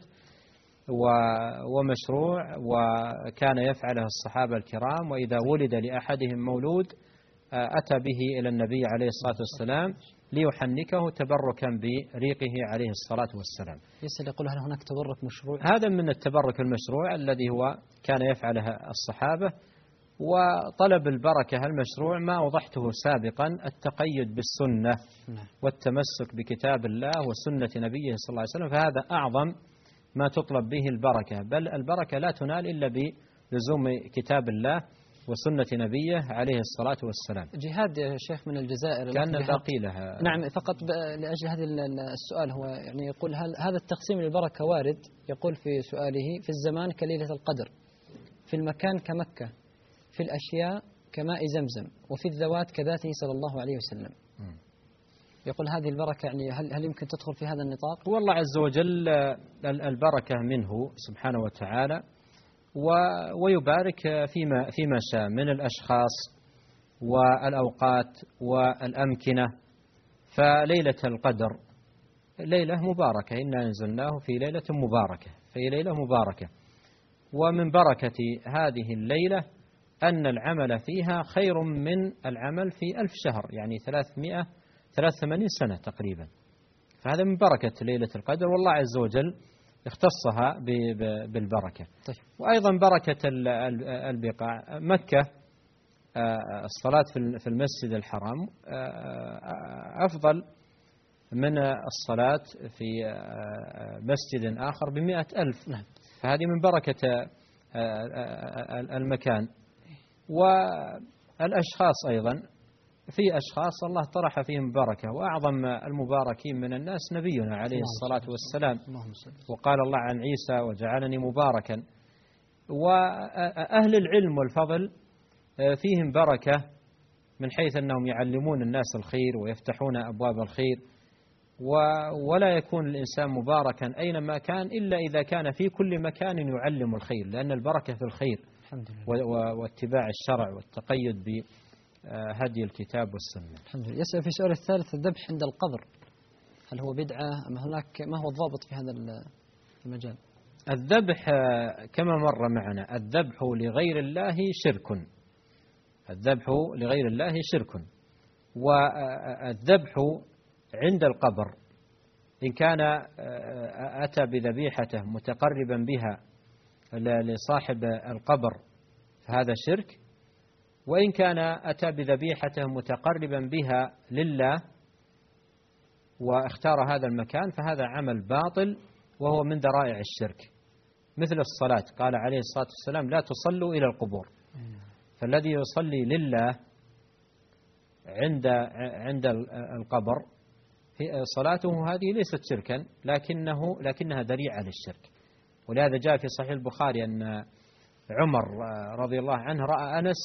ومشروع وكان يفعله الصحابة الكرام. وإذا ولد لأحدهم مولود أتى به إلى النبي عليه الصلاة والسلام ليحنكه تبركا بريقه عليه الصلاة والسلام. يسأل يقول هل هناك تبرك مشروع؟ هذا من التبرك المشروع الذي هو كان يفعله الصحابة. وطلب البركة المشروع ما أوضحته سابقا، التقيد بالسنة والتمسك بكتاب الله وسنة نبيه صلى الله عليه وسلم، فهذا أعظم ما تطلب به البركة. بل البركة لا تنال إلا بلزوم كتاب الله وسنة نبيه عليه الصلاة والسلام. جهاد يا شيخ من الجزائر كان الباقي لها. نعم، فقط لأجل هذا السؤال، هو يعني يقول هل هذا التقسيم للبركة وارد؟ يقول في سؤاله في الزمان كليلة القدر، في المكان كمكة، في الأشياء كماء زمزم، وفي الذوات كذاته صلى الله عليه وسلم. يقول هذه البركة يعني هل هل يمكن تدخل في هذا النطاق؟ والله عز وجل البركة منه سبحانه وتعالى، ويبارك فيما فيما شاء من الأشخاص والأوقات والأمكنة. فليلة القدر ليلة مباركة، إنا أنزلناه في ليلة مباركة، في ليلة مباركة. ومن بركة هذه الليلة أن العمل فيها خير من العمل في ألف شهر، يعني ثلاثمائة وثلاثة وثمانين سنة تقريبا. فهذا من بركة ليلة القدر، والله عز وجل اختصها بالبركة. طيب. وأيضا بركة البقاع، مكة الصلاة في المسجد الحرام أفضل من الصلاة في مسجد آخر بمئة ألف. فهذه من بركة المكان. والأشخاص أيضا، في أشخاص الله طرح فيهم بركة، وأعظم المباركين من الناس نبينا عليه الصلاة والسلام، وقال الله عن عيسى وجعلني مباركا. وأهل العلم والفضل فيهم بركة من حيث أنهم يعلمون الناس الخير ويفتحون أبواب الخير، ولا يكون الإنسان مباركا أينما كان إلا إذا كان في كل مكان يعلم الخير، لأن البركة في الخير واتباع الشرع والتقيد بهدي الكتاب والسنة. الحمد لله. يسأل في سؤال الثالث، الذبح عند القبر هل هو بدعة أم هناك ما هو الضابط في هذا المجال؟ الذبح كما مر معنا، الذبح لغير الله شرك، الذبح لغير الله شرك. والذبح عند القبر إن كان أتى بذبيحته متقربا بها لصاحب القبر فهذا شرك، وإن كان أتى بذبيحته متقربا بها لله واختار هذا المكان فهذا عمل باطل وهو من ذرائع الشرك. مثل الصلاة، قال عليه الصلاة والسلام لا تصلوا إلى القبور. فالذي يصلي لله عند عند القبر صلاته هذه ليست شركا، لكنه لكنها ذريعة للشرك. ولهذا جاء في صحيح البخاري أن عمر رضي الله عنه رأى أنس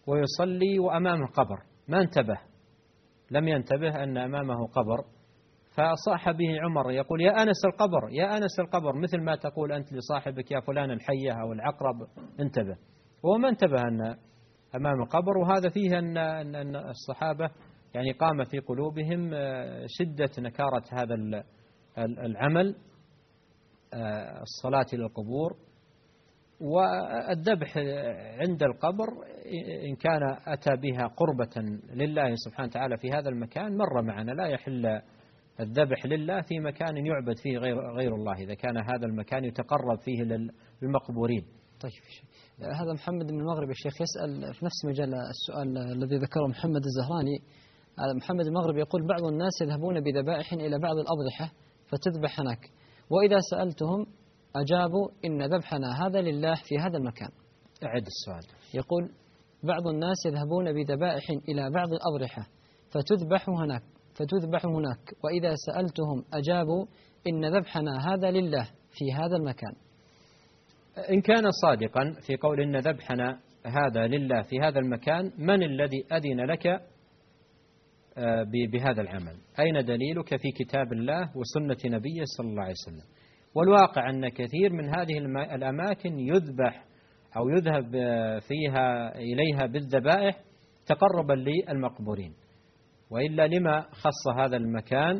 ويصلي وأمامه قبر، ما انتبه، لم ينتبه أن أمامه قبر، فصاح به عمر يقول يا أنس القبر يا أنس القبر، مثل ما تقول أنت لصاحبك يا فلان الحية أو العقرب انتبه. وهو ما انتبه أن أمام القبر. وهذا فيه أن الصحابة يعني قام في قلوبهم شدة نكارة هذا العمل، الصلاة إلى القبور. والذبح عند القبر إن كان أتى بها قربة لله سبحانه وتعالى في هذا المكان مر معنا، لا يحل الذبح لله في مكان يعبد فيه غير غير الله إذا كان هذا المكان يتقرب فيه للمقبورين. طيب هذا محمد من المغرب الشيخ يسأل في نفس مجال السؤال الذي ذكره محمد الزهراني. محمد المغرب يقول بعض الناس يذهبون بذبائح إلى بعض الأضرحة فتذبح هناك، وإذا سألتهم أجابوا إن ذبحنا هذا لله في هذا المكان. أعد السؤال. يقول بعض الناس يذهبون بذبائح إلى بعض الأضرحة فتذبح هناك فتذبح هناك وإذا سألتهم أجابوا إن ذبحنا هذا لله في هذا المكان. إن كان صادقا في قول إن ذبحنا هذا لله في هذا المكان، من الذي أذن لك بهذا العمل؟ أين دليلك في كتاب الله وسنة نبيه صلى الله عليه وسلم؟ والواقع أن كثير من هذه الأماكن يذبح أو يذهب فيها إليها بالذبائح تقربا للمقبورين، وإلا لما خص هذا المكان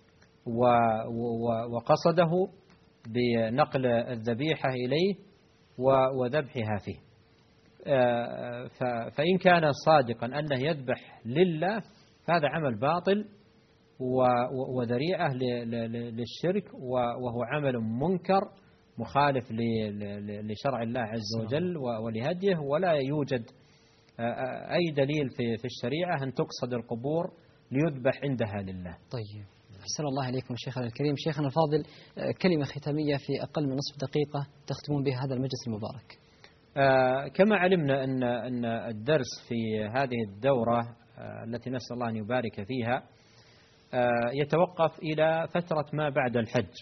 وقصده بنقل الذبيحة إليه وذبحها فيه. فإن كان صادقا أنه يذبح لله فهذا عمل باطل وذريعة للشرك، وهو عمل منكر مخالف لشرع الله عز وجل ولهديه، ولا يوجد أي دليل في الشريعة أن تقصد القبور ليذبح عندها لله. طيب أحسن الله عليكم شيخنا الكريم. شيخنا الفاضل، كلمة ختامية في أقل من نصف دقيقة تختمون بها هذا المجلس المبارك. آه كما علمنا أن أن الدرس في هذه الدورة آه التي نسأل الله أن يبارك فيها آه يتوقف إلى فترة ما بعد الحج،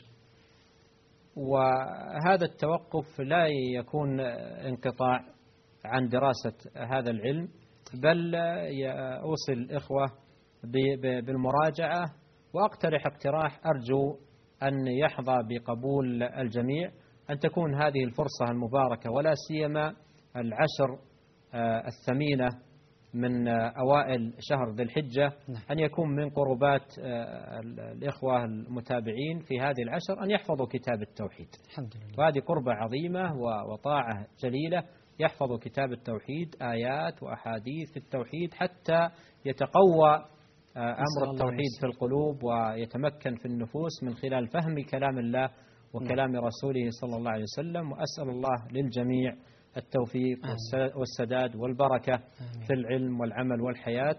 وهذا التوقف لا يكون انقطاع عن دراسة هذا العلم، بل أوصي الإخوة بالمراجعة، وأقترح اقتراح أرجو أن يحظى بقبول الجميع، أن تكون هذه الفرصة المباركة ولا سيما العشر الثمينة من أوائل شهر ذي الحجة أن يكون من قربات الإخوة المتابعين في هذه العشر أن يحفظوا كتاب التوحيد. الحمد لله. وهذه قربة عظيمة وطاعة جليلة، يحفظوا كتاب التوحيد، آيات وأحاديث التوحيد، حتى يتقوى أمر التوحيد في القلوب ويتمكن في النفوس من خلال فهم كلام الله وكلام رسوله صلى الله عليه وسلم. وأسأل الله للجميع التوفيق والسداد والبركة في العلم والعمل والحياة.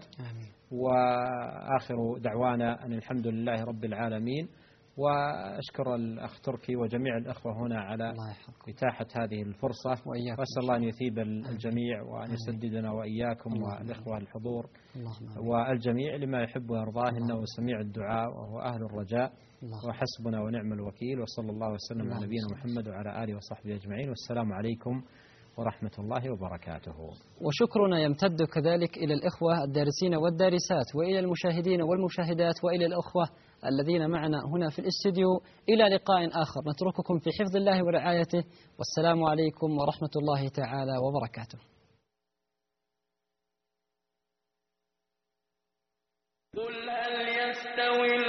وآخر دعوانا أن الحمد لله رب العالمين، وأشكر الأخ تركي وجميع الأخوة هنا على إتاحة هذه الفرصة، وأسأل الله أن يثيب الجميع وأن يسددنا وإياكم والإخوة الحضور والجميع لما يحب ويرضاه، إنه سميع الدعاء وهو أهل الرجاء، وحسبنا ونعم الوكيل. وصلى الله وسلم على نبينا محمد وعلى آله وصحبه أجمعين، والسلام عليكم ورحمة الله وبركاته. وشكرنا يمتد كذلك إلى الإخوة الدارسين والدارسات، وإلى المشاهدين والمشاهدات، وإلى الأخوة الذين معنا هنا في الاستديو. إلى لقاء آخر نترككم في حفظ الله ورعايته، والسلام عليكم ورحمة الله تعالى وبركاته. قل هل يستوي